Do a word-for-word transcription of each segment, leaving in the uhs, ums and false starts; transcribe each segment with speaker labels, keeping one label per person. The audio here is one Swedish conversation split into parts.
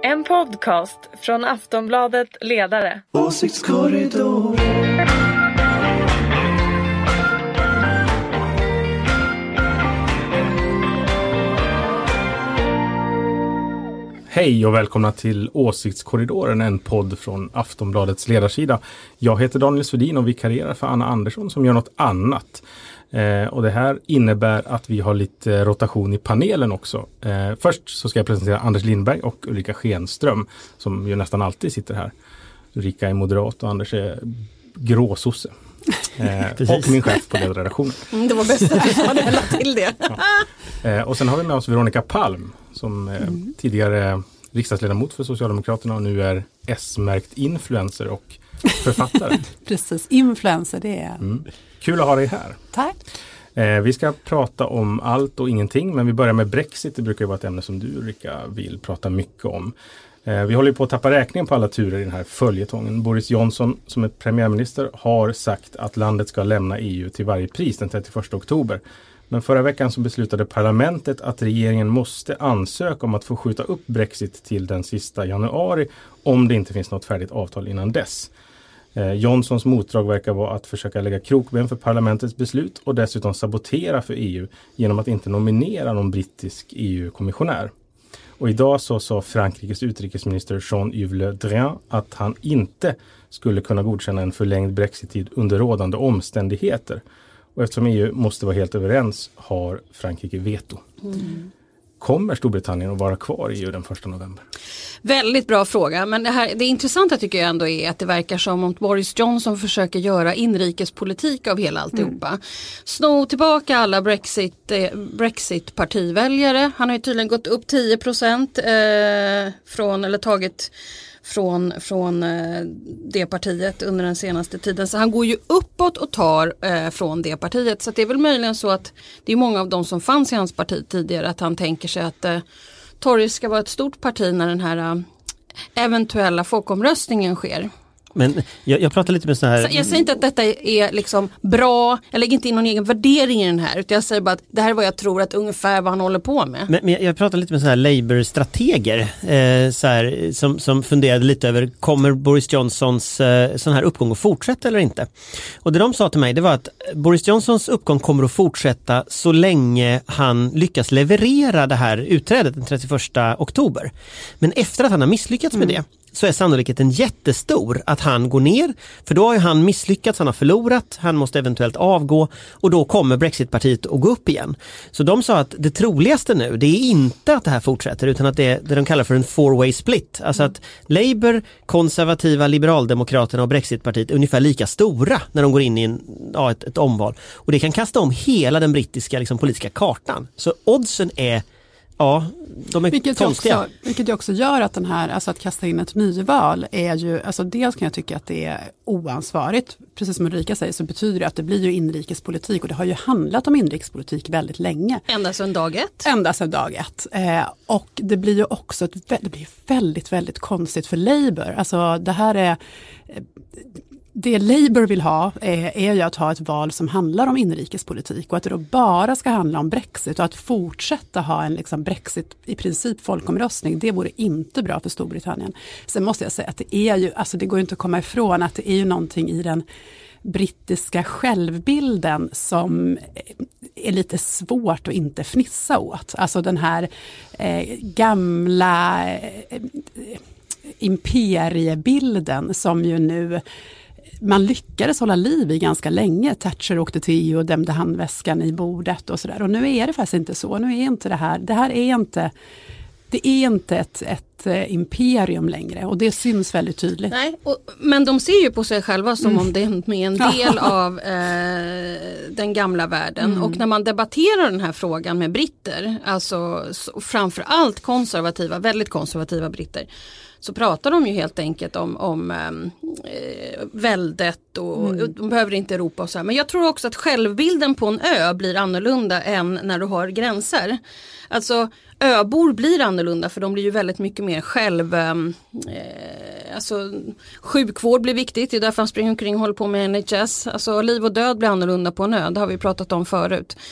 Speaker 1: En podcast från Aftonbladet Ledare.
Speaker 2: Åsiktskorridor.
Speaker 3: Hej och välkomna till Åsiktskorridoren, en podd från Aftonbladets ledarsida. Jag heter Daniel Svedin och vikarierar för Anna Andersson som gör något annat. Eh, och det här innebär att vi har lite rotation i panelen också. Eh, först så ska jag presentera Anders Lindberg och Ulrika Schenström som ju nästan alltid sitter här. Ulrika är moderat och Anders är gråsosse. Eh, och min chef på ledarredaktionen.
Speaker 4: Mm, det var bäst att du hade hela till det.
Speaker 3: Ja. Eh, och sen har vi med oss Veronica Palm som eh, mm. tidigare riksdagsledamot för Socialdemokraterna och nu är S-märkt influencer och författare.
Speaker 5: Precis, influencer det är.
Speaker 3: Mm. Kul att ha dig här.
Speaker 5: Tack.
Speaker 3: Eh, vi ska prata om allt och ingenting, men vi börjar med Brexit. Det brukar ju vara ett ämne som du, Ulrika, vill prata mycket om. Eh, vi håller på att tappa räkningen på alla turer i den här följetongen. Boris Johnson, som är premiärminister, har sagt att landet ska lämna E U till varje pris den trettioförsta oktober. Men förra veckan så beslutade parlamentet att regeringen måste ansöka om att få skjuta upp Brexit till den sista januari om det inte finns något färdigt avtal innan dess. Eh, Johnsons motdrag verkar vara att försöka lägga krokben för parlamentets beslut och dessutom sabotera för E U genom att inte nominera någon brittisk E U-kommissionär. Och idag så sa Frankrikes utrikesminister Jean-Yves Le Drian att han inte skulle kunna godkänna en förlängd Brexit-tid under rådande omständigheter. Och eftersom E U måste vara helt överens har Frankrike veto. Mm. Kommer Storbritannien att vara kvar i E U den första november?
Speaker 4: Väldigt bra fråga, men det, här, det intressanta tycker jag ändå är att det verkar som om Boris Johnson försöker göra inrikespolitik av hela alltihopa. Mm. Sno tillbaka alla Brexit, eh, Brexit-partiväljare. Han har ju tydligen gått upp tio procent eh, från, eller tagit från, från eh, det partiet under den senaste tiden. Så han går ju uppåt och tar eh, från det partiet. Så det är väl möjligen så att det är många av dem som fanns i hans parti tidigare att han tänker sig att eh, Tories ska vara ett stort parti när den här uh, eventuella folkomröstningen sker.
Speaker 6: Men jag, jag pratar lite med sån här...
Speaker 4: Så jag säger inte att detta är liksom bra, jag lägger inte in någon egen värdering i den här, utan jag säger bara att det här är vad jag tror att ungefär vad han håller på med.
Speaker 6: Men, men jag pratar lite med såna här Labour-strateger eh, så här, som, som funderade lite över, kommer Boris Johnsons eh, sån här uppgång att fortsätta eller inte? Och det de sa till mig, det var att Boris Johnsons uppgång kommer att fortsätta så länge han lyckas leverera det här utträdet den trettioförsta oktober. Men efter att han har misslyckats med
Speaker 4: mm.
Speaker 6: det så är sannolikheten jättestor att han går ner. För då har ju han misslyckats, han har förlorat, han måste eventuellt avgå och då kommer Brexitpartiet att gå upp igen. Så de sa att det troligaste nu, det är inte att det här fortsätter utan att det är det de kallar för en four-way split. Alltså att Labour, konservativa, liberaldemokraterna och Brexitpartiet är ungefär lika stora när de går in i en, ja, ett, ett omval. Och det kan kasta om hela den brittiska liksom, politiska kartan. Så oddsen är Ja, de är
Speaker 5: vilket
Speaker 6: konstiga.
Speaker 5: Också, vilket ju också gör att den här, alltså att kasta in ett nyval är ju, alltså dels kan jag tycka att det är oansvarigt. Precis som Ulrika säger så betyder det att det blir ju inrikespolitik och det har ju handlat om inrikespolitik väldigt länge.
Speaker 4: Ända sedan dag ett.
Speaker 5: Ända sedan dag ett. Eh, och det blir ju också ett, det blir väldigt, väldigt konstigt för Labour. Alltså det här är... Eh, Det Labour vill ha är, är ju att ha ett val som handlar om inrikespolitik och att det då bara ska handla om Brexit och att fortsätta ha en liksom Brexit i princip folkomröstning, det vore inte bra för Storbritannien. Sen måste jag säga att det är ju, alltså det går ju inte att komma ifrån att det är ju någonting i den brittiska självbilden som är lite svårt att inte fnissa åt. Alltså den här eh, gamla eh, imperiebilden som ju nu man lyckades hålla liv i ganska länge. Thatcher åkte till E U och dämde handväskan i bordet och sådär. Och nu är det faktiskt inte så. Nu är inte det här, det här är inte, det är inte ett, ett imperium längre. Och det syns väldigt tydligt.
Speaker 4: Nej, och, men de ser ju på sig själva som mm. om det är en del av eh, den gamla världen. Mm. Och när man debatterar den här frågan med britter, alltså framförallt konservativa, väldigt konservativa britter, så pratar de ju helt enkelt om, om eh, väldet och mm. de behöver inte Europa och så här. Men jag tror också att självbilden på en ö blir annorlunda än när du har gränser. Alltså öbor blir annorlunda för de blir ju väldigt mycket mer själv... Eh, alltså sjukvård blir viktigt, det är därför han springer omkring och håller på med N H S. Alltså liv och död blir annorlunda på en ö, det har vi pratat om förut.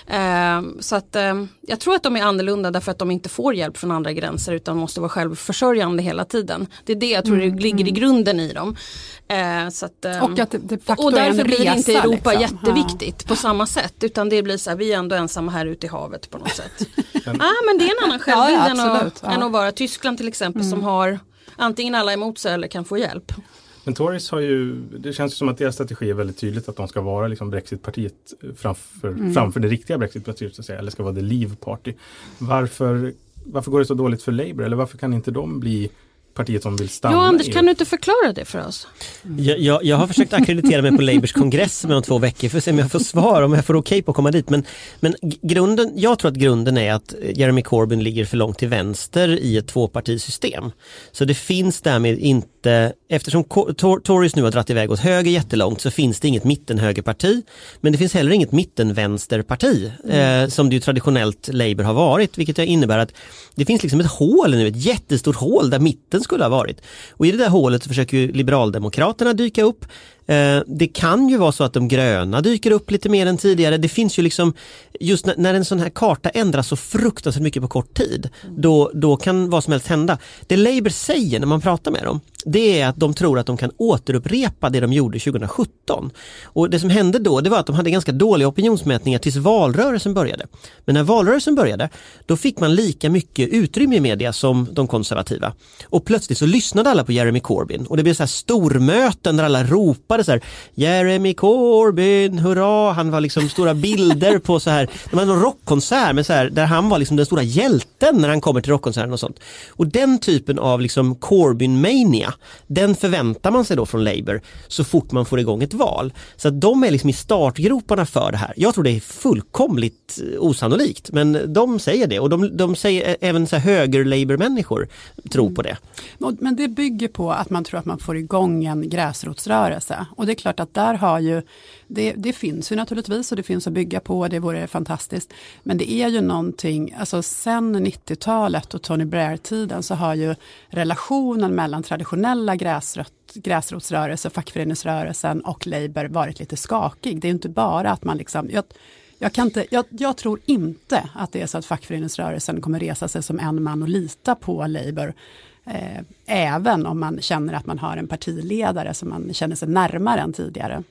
Speaker 4: Eh, så att eh, jag tror att de är annorlunda därför att de inte får hjälp från andra gränser utan måste vara självförsörjande hela tiden. Det är det jag tror mm, det ligger mm. i grunden i dem. Eh, så att, eh,
Speaker 5: och att det, det
Speaker 4: och därför blir resa, inte Europa liksom. jätteviktigt ja. på samma sätt utan det blir så här, vi är ändå ensamma här ute i havet på något sätt. Ja ah, men det är en annan självbild ja, ja, än, att, ja. än att vara Tyskland till exempel mm. som har antingen alla emot sig eller kan få hjälp.
Speaker 3: Men Tories har ju, det känns som att deras strategi är väldigt tydligt att de ska vara liksom Brexit-partiet framför, mm. framför det riktiga Brexit-partiet så att säga, eller ska vara the Leave Party. Varför, varför går det så dåligt för Labour eller varför kan inte de bli partiet som vill stanna?
Speaker 4: Ja, Anders, kan du inte förklara det för oss?
Speaker 6: Jag, jag, jag har försökt akkreditera mig på Labours kongress med om två veckor för att se om jag får svar, om jag får okej på att komma dit. Men, men grunden, jag tror att grunden är att Jeremy Corbyn ligger för långt till vänster i ett tvåpartisystem. Så det finns därmed inte, eftersom Tories nu har dratt iväg åt höger jättelångt så finns det inget mittenhögerparti. Men det finns heller inget mittenvänsterparti mm. eh, som det ju traditionellt Labour har varit. Vilket innebär att det finns liksom ett hål nu, ett jättestort hål där mitten skulle ha varit. Och i det där hålet så försöker ju liberaldemokraterna dyka upp. Eh, det kan ju vara så att de gröna dyker upp lite mer än tidigare. Det finns ju liksom, just när, när en sån här karta ändras så fruktansvärt mycket på kort tid, då, då kan vad som helst hända. Det Labour säger när man pratar med dem, det är att de tror att de kan återupprepa det de gjorde tjugohundrasjutton. Och det som hände då, det var att de hade ganska dåliga opinionsmätningar tills valrörelsen började. Men när valrörelsen började, då fick man lika mycket utrymme i media som de konservativa. Och plötsligt så lyssnade alla på Jeremy Corbyn. Och det blev så här stormöten där alla ropade så här, Jeremy Corbyn, hurra! Han var liksom stora bilder på så här, det var en rockkonsert men så här, där han var liksom den stora hjälten när han kommer till rockkonserten och sånt. Och den typen av liksom Corbyn-mania, den förväntar man sig då från Labour så fort man får igång ett val. Så att de är liksom i startgroparna för det här. Jag tror det är fullkomligt osannolikt, men de säger det. Och de, de säger även så här höger-Labour-människor tror mm. på det.
Speaker 5: Men det bygger på att man tror att man får igång en gräsrotsrörelse. Och det är klart att där har ju, det, det finns ju naturligtvis och det finns att bygga på, det vore fantastiskt. Men det är ju någonting, alltså sen nittiotalet och Tony Blair-tiden så har ju relationen mellan traditionella gräsröt, gräsrotsrörelse, fackföreningsrörelsen och Labour varit lite skakig. Det är ju inte bara att man liksom, jag, jag, kan inte, jag, jag tror inte att det är så att fackföreningsrörelsen kommer resa sig som en man och lita på Labour. Eh, även om man känner att man har en partiledare som man känner sig närmare än tidigare.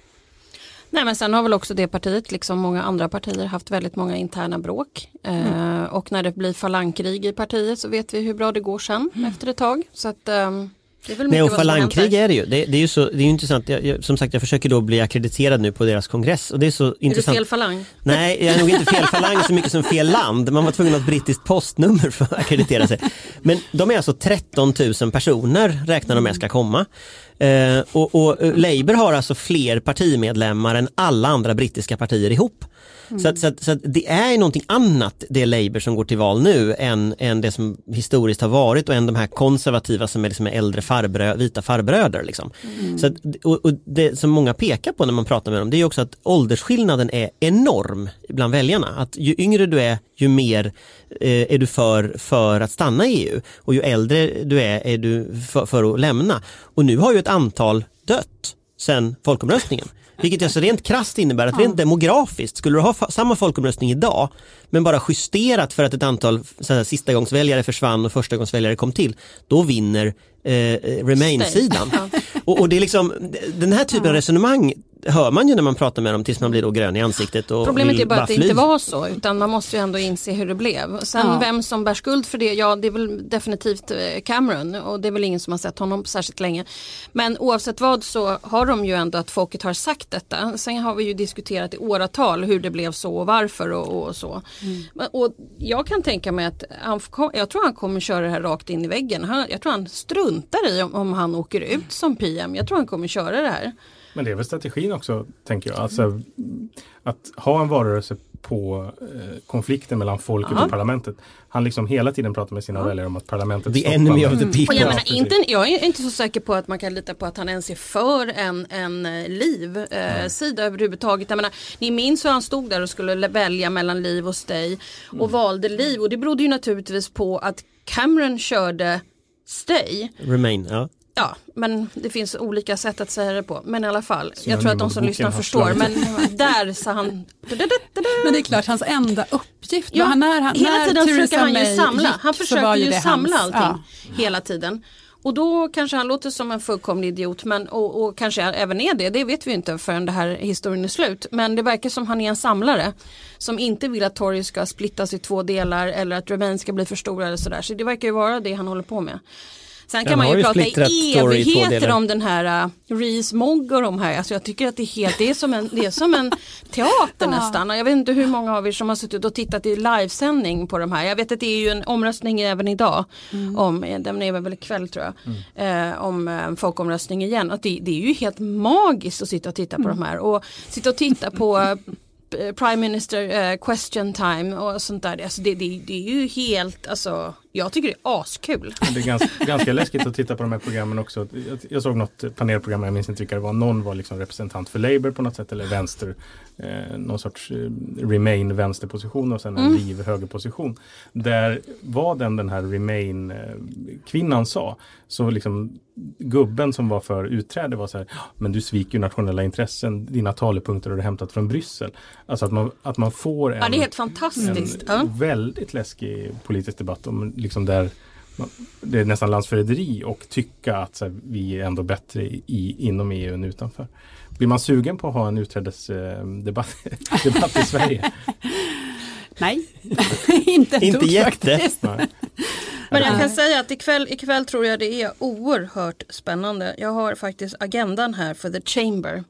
Speaker 4: Nej, men sen har väl också det partiet, liksom många andra partier, haft väldigt många interna bråk. Mm. Eh, och när det blir falangkrig i partiet så vet vi hur bra det går sen mm. efter ett tag. Så att... Eh, Det är väl
Speaker 6: Nej, och falangkrig är det ju. Det, det är ju så, det är ju intressant. Jag, jag, som sagt, jag försöker då bli akkrediterad nu på deras kongress. Och det är så
Speaker 4: är
Speaker 6: intressant.
Speaker 4: Är du fel falang?
Speaker 6: Nej, jag är nog inte fel falang så mycket som fel land. Man var tvungen att ha ett brittiskt postnummer för att akkreditera sig. Men de är alltså tretton tusen personer räknar de med ska komma. Eh, och, och Labour har alltså fler partimedlemmar än alla andra brittiska partier ihop. Mm. Så, att, så, att, så att det är någonting annat det Labour som går till val nu än, än det som historiskt har varit och än de här konservativa som är liksom äldre farbrö, vita farbröder. Liksom. Mm. Så att, och, och det som många pekar på när man pratar med dem, det är också att åldersskillnaden är enorm bland väljarna. Att ju yngre du är, ju mer eh, är du för, för att stanna i E U. Och ju äldre du är, är du för, för att lämna. Och nu har ju ett antal dött sedan folkomröstningen. Vilket alltså rent krasst innebär att rent demografiskt skulle du ha fa- samma folkomröstning idag men bara justerat för att ett antal så här, sista gångs väljare försvann och första gångs väljare kom till, då vinner eh, Remain-sidan. Ja. Och, och det är liksom den här typen av resonemang hör man ju när man pratar med dem tills man blir då grön i ansiktet. Och
Speaker 4: problemet är bara att det fly. inte var så, utan man måste ju ändå inse hur det blev. Sen ja. vem som bär skuld för det, ja det är väl definitivt Cameron och det är väl ingen som har sett honom särskilt länge. Men oavsett vad så har de ju ändå att folket har sagt detta. Sen har vi ju diskuterat i åratal hur det blev så och varför och, och så. Mm. Och jag kan tänka mig att han, jag tror han kommer köra det här rakt in i väggen. Han, jag tror han struntar i om, om han åker ut som P M. Jag tror han kommer köra det här.
Speaker 3: Men det är väl strategin också, tänker jag. Alltså, att ha en varelse på eh, konflikten mellan folket Aha. och parlamentet. Han liksom hela tiden pratar med sina ja. väljare om att parlamentet
Speaker 6: The enemy of the people.
Speaker 4: Och jag, menar, inte, jag är inte så säker på att man kan lita på att han ens är för en, en liv-sida eh, överhuvudtaget. Jag menar, ni minns hur han stod där och skulle välja mellan liv och stay och mm. valde liv. Och det berodde ju naturligtvis på att Cameron körde stay.
Speaker 6: Remain, ja.
Speaker 4: Ja, men det finns olika sätt att säga det på. Men i alla fall,
Speaker 3: Så
Speaker 4: jag tror att de som lyssnar förstår. Men där sa han...
Speaker 5: Men det är klart, hans enda uppgift.
Speaker 4: Ja,
Speaker 5: han är, han,
Speaker 4: hela
Speaker 5: när
Speaker 4: tiden
Speaker 5: Theresa
Speaker 4: försöker han ju
Speaker 5: May
Speaker 4: samla.
Speaker 5: gick,
Speaker 4: Han försöker ju samla
Speaker 5: hans,
Speaker 4: allting
Speaker 5: ja.
Speaker 4: hela tiden. Och då kanske han låter som en fullkomlig idiot. Men, och, och kanske även är det. Det vet vi inte förrän det här historien är slut. Men det verkar som han är en samlare. Som inte vill att Tory ska splittas i två delar. Eller att Remain ska bli för stora eller sådär. Så det verkar ju vara det han håller på med. Sen kan
Speaker 6: Den
Speaker 4: man ju,
Speaker 6: ju
Speaker 4: prata i evigheter
Speaker 6: i
Speaker 4: om den här uh, Rees Mogg och de här. Alltså jag tycker att det är helt, det är som en, det är som en teater nästan. Och jag vet inte hur många av er som har suttit och tittat i livesändning på de här. Jag vet att det är ju en omröstning även idag. Mm. Om, den är väl ikväll tror jag. Mm. Eh, om en folkomröstning igen. Att det, det är ju helt magiskt att sitta och titta på mm. de här. Och sitta och titta på uh, Prime Minister uh, question time och sånt där. Alltså det, det, det är ju helt, alltså jag tycker det är askul.
Speaker 3: Det är ganska, ganska läskigt att titta på de här programmen också. Jag, jag såg något panelprogram, jag minns inte vilka det var. Någon var liksom representant för Labour på något sätt eller vänster. Eh, någon sorts eh, Remain vänsterposition och sen en mm. Leave högerposition. Där var den den här Remain eh, kvinnan sa. Så liksom gubben som var för utträde var så här, men du sviker ju nationella intressen, dina talepunkter har du hämtat från Bryssel. Alltså att man, att man får en,
Speaker 4: ja, det är helt fantastiskt.
Speaker 3: en
Speaker 4: ja.
Speaker 3: väldigt läskig politisk debatt om liksom där man, det är nästan landsförräderi och tycka att så här, vi är ändå bättre i, inom E U än utanför. Blir man sugen på att ha en utträdesdebatt eh, debatt i Sverige?
Speaker 5: Nej, inte ett
Speaker 6: Inte jätte.
Speaker 3: Nej.
Speaker 4: Men jag kan säga att ikväll, ikväll tror jag det är oerhört spännande. Jag har faktiskt agendan här för The Chamber.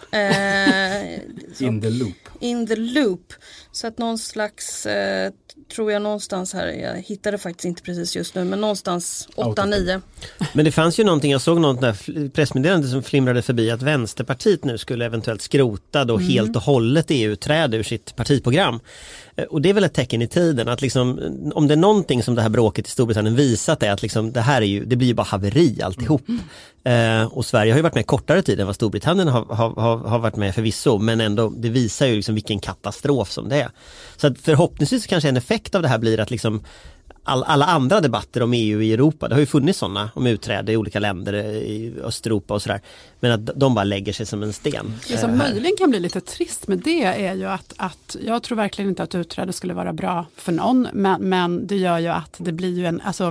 Speaker 4: Eh,
Speaker 3: in the loop.
Speaker 4: In the loop. Så att någon slags, eh, tror jag någonstans här, jag hittade faktiskt inte precis just nu, men någonstans åtta nio.
Speaker 6: Men det fanns ju någonting, jag såg något där pressmeddelande som flimrade förbi att Vänsterpartiet nu skulle eventuellt skrota då mm. helt och hållet E U-träde ur sitt partiprogram. Och det är väl ett tecken i tiden att liksom, om det är någonting som det här bråket i Storbritannien visat är att liksom, det här är ju, det blir ju bara haveri alltihop. Mm. Eh, och Sverige har ju varit med kortare tid än vad Storbritannien har, har, har varit med förvisso, men ändå det visar ju liksom vilken katastrof som det är. Så att förhoppningsvis kanske en effekt av det här blir att liksom all, alla andra debatter om E U i Europa, det har ju funnits sådana om utträde i olika länder i Östeuropa och sådär, men att de bara lägger sig som en sten.
Speaker 5: Det som möjligen kan bli lite trist med det är ju att, att jag tror verkligen inte att utträde skulle vara bra för någon, men, men det gör ju att det blir ju en, alltså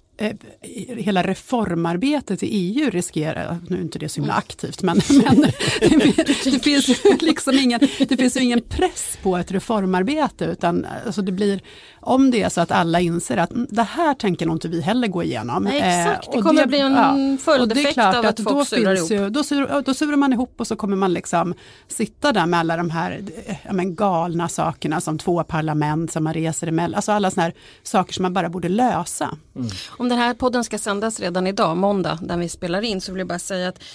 Speaker 5: hela reformarbetet i E U riskerar, nu är inte det så himla aktivt, men, men det, det finns ju liksom ingen, det finns ju ingen press på ett reformarbete, utan alltså det blir, om det är så att alla inser att det här tänker nog inte vi heller gå igenom.
Speaker 4: Nej, exakt,
Speaker 5: eh,
Speaker 4: det kommer
Speaker 5: det,
Speaker 4: bli en
Speaker 5: ja,
Speaker 4: följdeffekt av att, att folk surar ihop.
Speaker 5: Ju, då, sur, då surar man ihop och så kommer man liksom sitta där med alla de här ja, men galna sakerna som två parlament som man reser emellan, alltså alla såna här saker som man bara borde lösa.
Speaker 3: Mm.
Speaker 4: Om den här podden ska sändas redan idag, måndag, där vi spelar in, så vill jag bara säga att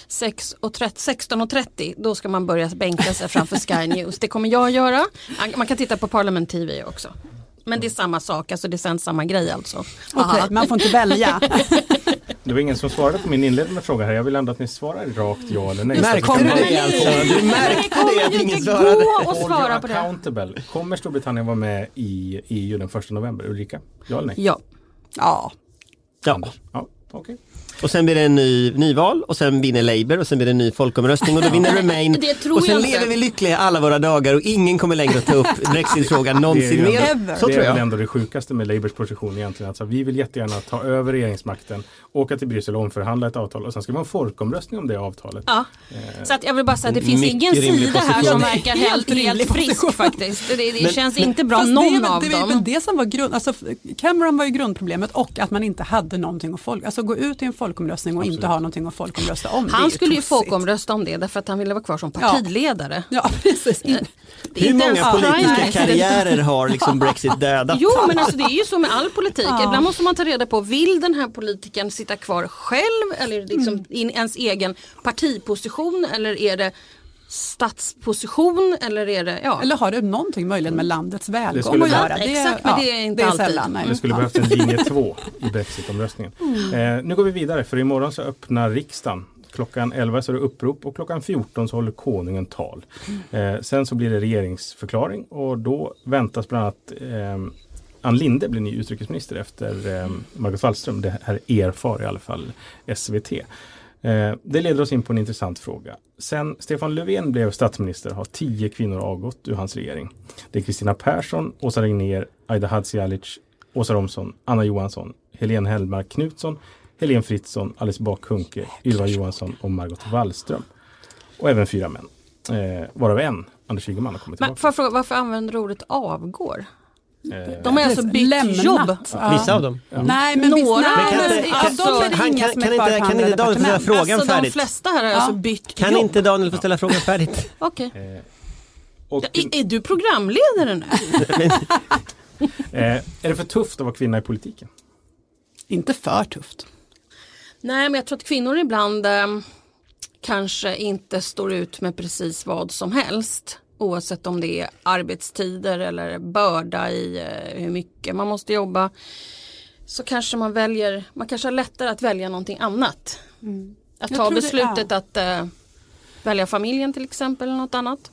Speaker 4: sexton och trettio då ska man börja bänka sig framför Sky News. Det kommer jag göra. Man kan titta på Parliament T V också. Men det är samma sak, alltså det är sen samma grej alltså.
Speaker 5: Okej, okay, man får inte välja.
Speaker 3: Det var ingen som svarade på min inledande fråga här. Jag vill ändå att ni svarar rakt ja eller nej.
Speaker 6: Märkte du det alltså? Du märkte det att ingen svarade.
Speaker 4: Gå och svara på det.
Speaker 3: Accountable. Kommer Storbritannien vara med i E U den första november? Ulrika? Ja eller nej?
Speaker 4: Ja.
Speaker 5: Ja.
Speaker 6: Ja.
Speaker 3: Ja, okej. Okay.
Speaker 6: Och sen blir det en ny nyval och sen vinner Labour och sen blir det en ny folkomröstning och då vinner Remain. Och sen lever vi lyckliga alla våra dagar och ingen kommer längre att ta upp Brexit-frågan någonsin mer.
Speaker 3: Ändå, så det tror jag. Det är väl ändå det sjukaste med Labours position egentligen. Alltså, vi vill jättegärna ta över regeringsmakten, åka till Bryssel och omförhandla ett avtal och sen ska man ha en folkomröstning om det avtalet.
Speaker 4: Ja. Eh, så att jag vill bara säga att det finns ingen sida här som verkar helt, helt frisk faktiskt. Det, det men, känns men, inte bra någon
Speaker 5: det,
Speaker 4: av
Speaker 5: det,
Speaker 4: dem.
Speaker 5: Det, det, det som var grund, alltså Cameron var ju grundproblemet och att man inte hade någonting att folk, alltså gå ut i en folkomröstning och Absolut. inte ha någonting att folkomrösta om.
Speaker 4: Han skulle ju folkomrösta om det därför att han ville vara kvar som partiledare.
Speaker 5: Ja, ja precis. In,
Speaker 6: Hur många en, politiska ja, karriärer har liksom Brexit dödat?
Speaker 4: Jo, men alltså det är ju så med all politik. Ja. Ibland måste man ta reda på, vill den här politikern sitta kvar själv eller liksom mm. i ens egen partiposition eller är det statsposition eller är det, ja.
Speaker 5: Eller har det någonting möjligen med landets välgång att göra?
Speaker 4: Det, exakt, men det är inte
Speaker 5: det är
Speaker 4: alltid.
Speaker 5: Sällan,
Speaker 3: det skulle behövas en linje två i Brexit-omröstningen. Mm. Eh, nu går vi vidare, för imorgon så öppnar riksdagen. Klockan elva så är det upprop och klockan fjorton så håller konungen tal. Mm. Eh, sen så blir det regeringsförklaring och då väntas bland annat eh, Ann Linde blir ny utrikesminister efter eh, Margot Wallström. Det här erfar i alla fall S V T. Eh, det leder oss in på en intressant fråga. Sen Stefan Löfven blev statsminister har tio kvinnor avgått ur hans regering. Det är Kristina Persson, Åsa Regnér, Aida Hadzialic, Åsa Romson, Anna Johansson, Helene Hellmark Knutsson, Helene Fritzon, Alice Bah Kuhnke, Ylva Johansson och Margot Wallström. Och även fyra män. Eh, varav en, Anders Ygeman, har kommit
Speaker 4: Men
Speaker 3: tillbaka.
Speaker 4: får jag fråga, varför använder du ordet avgår?
Speaker 3: Eh,
Speaker 4: De har alltså bytt
Speaker 5: Lämnat.
Speaker 4: jobb.
Speaker 5: Ja.
Speaker 6: Vissa av dem.
Speaker 5: Nej, men
Speaker 4: Några,
Speaker 5: visst, nej,
Speaker 6: men kan
Speaker 5: men,
Speaker 6: inte-
Speaker 5: alltså,
Speaker 6: kan-
Speaker 5: de är det
Speaker 6: han
Speaker 5: inga
Speaker 6: kan-
Speaker 5: som
Speaker 6: kan
Speaker 5: är kvar
Speaker 6: inte-
Speaker 5: på
Speaker 6: kan
Speaker 5: andra
Speaker 6: inte Daniel få ställa
Speaker 5: departement.
Speaker 6: frågan
Speaker 4: Alltså de
Speaker 6: färdigt?
Speaker 4: flesta här har
Speaker 5: Ja.
Speaker 4: alltså bytt
Speaker 6: Kan
Speaker 4: jobb.
Speaker 6: inte Daniel få ställa frågan färdigt?
Speaker 4: Okej.
Speaker 3: eh, och,
Speaker 4: Är, är du programledare nu?
Speaker 3: eh, är det för tufft att vara kvinna i politiken?
Speaker 5: Inte för tufft.
Speaker 4: Nej, men jag tror att kvinnor ibland eh, kanske inte står ut med precis vad som helst. Oavsett om det är arbetstider eller börda i eh, hur mycket man måste jobba. Så kanske man väljer, man kanske har lättare att välja någonting annat.
Speaker 5: Mm.
Speaker 4: Att
Speaker 5: Jag
Speaker 4: ta
Speaker 5: tror det-
Speaker 4: beslutet
Speaker 5: ja.
Speaker 4: att eh, välja familjen till exempel eller något annat.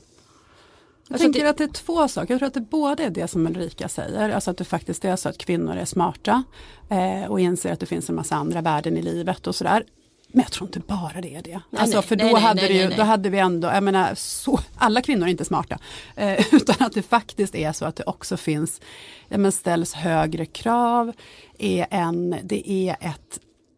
Speaker 5: Jag
Speaker 4: Alltså
Speaker 5: tänker
Speaker 4: det-
Speaker 5: att det är två saker. Jag tror att det både är det som Ulrika säger. Alltså att det faktiskt är så att kvinnor är smarta. Eh, och inser att det finns en massa andra värden i livet och sådär. Men jag tror inte bara det är det.
Speaker 4: Nej,
Speaker 5: alltså
Speaker 4: nej,
Speaker 5: för då,
Speaker 4: nej, nej,
Speaker 5: hade
Speaker 4: nej,
Speaker 5: det ju,
Speaker 4: nej, nej.
Speaker 5: då hade vi ändå, jag menar, så, alla kvinnor är inte smarta. Eh, utan att det faktiskt är så att det också finns, ja, men ställs högre krav. Är en, det är ett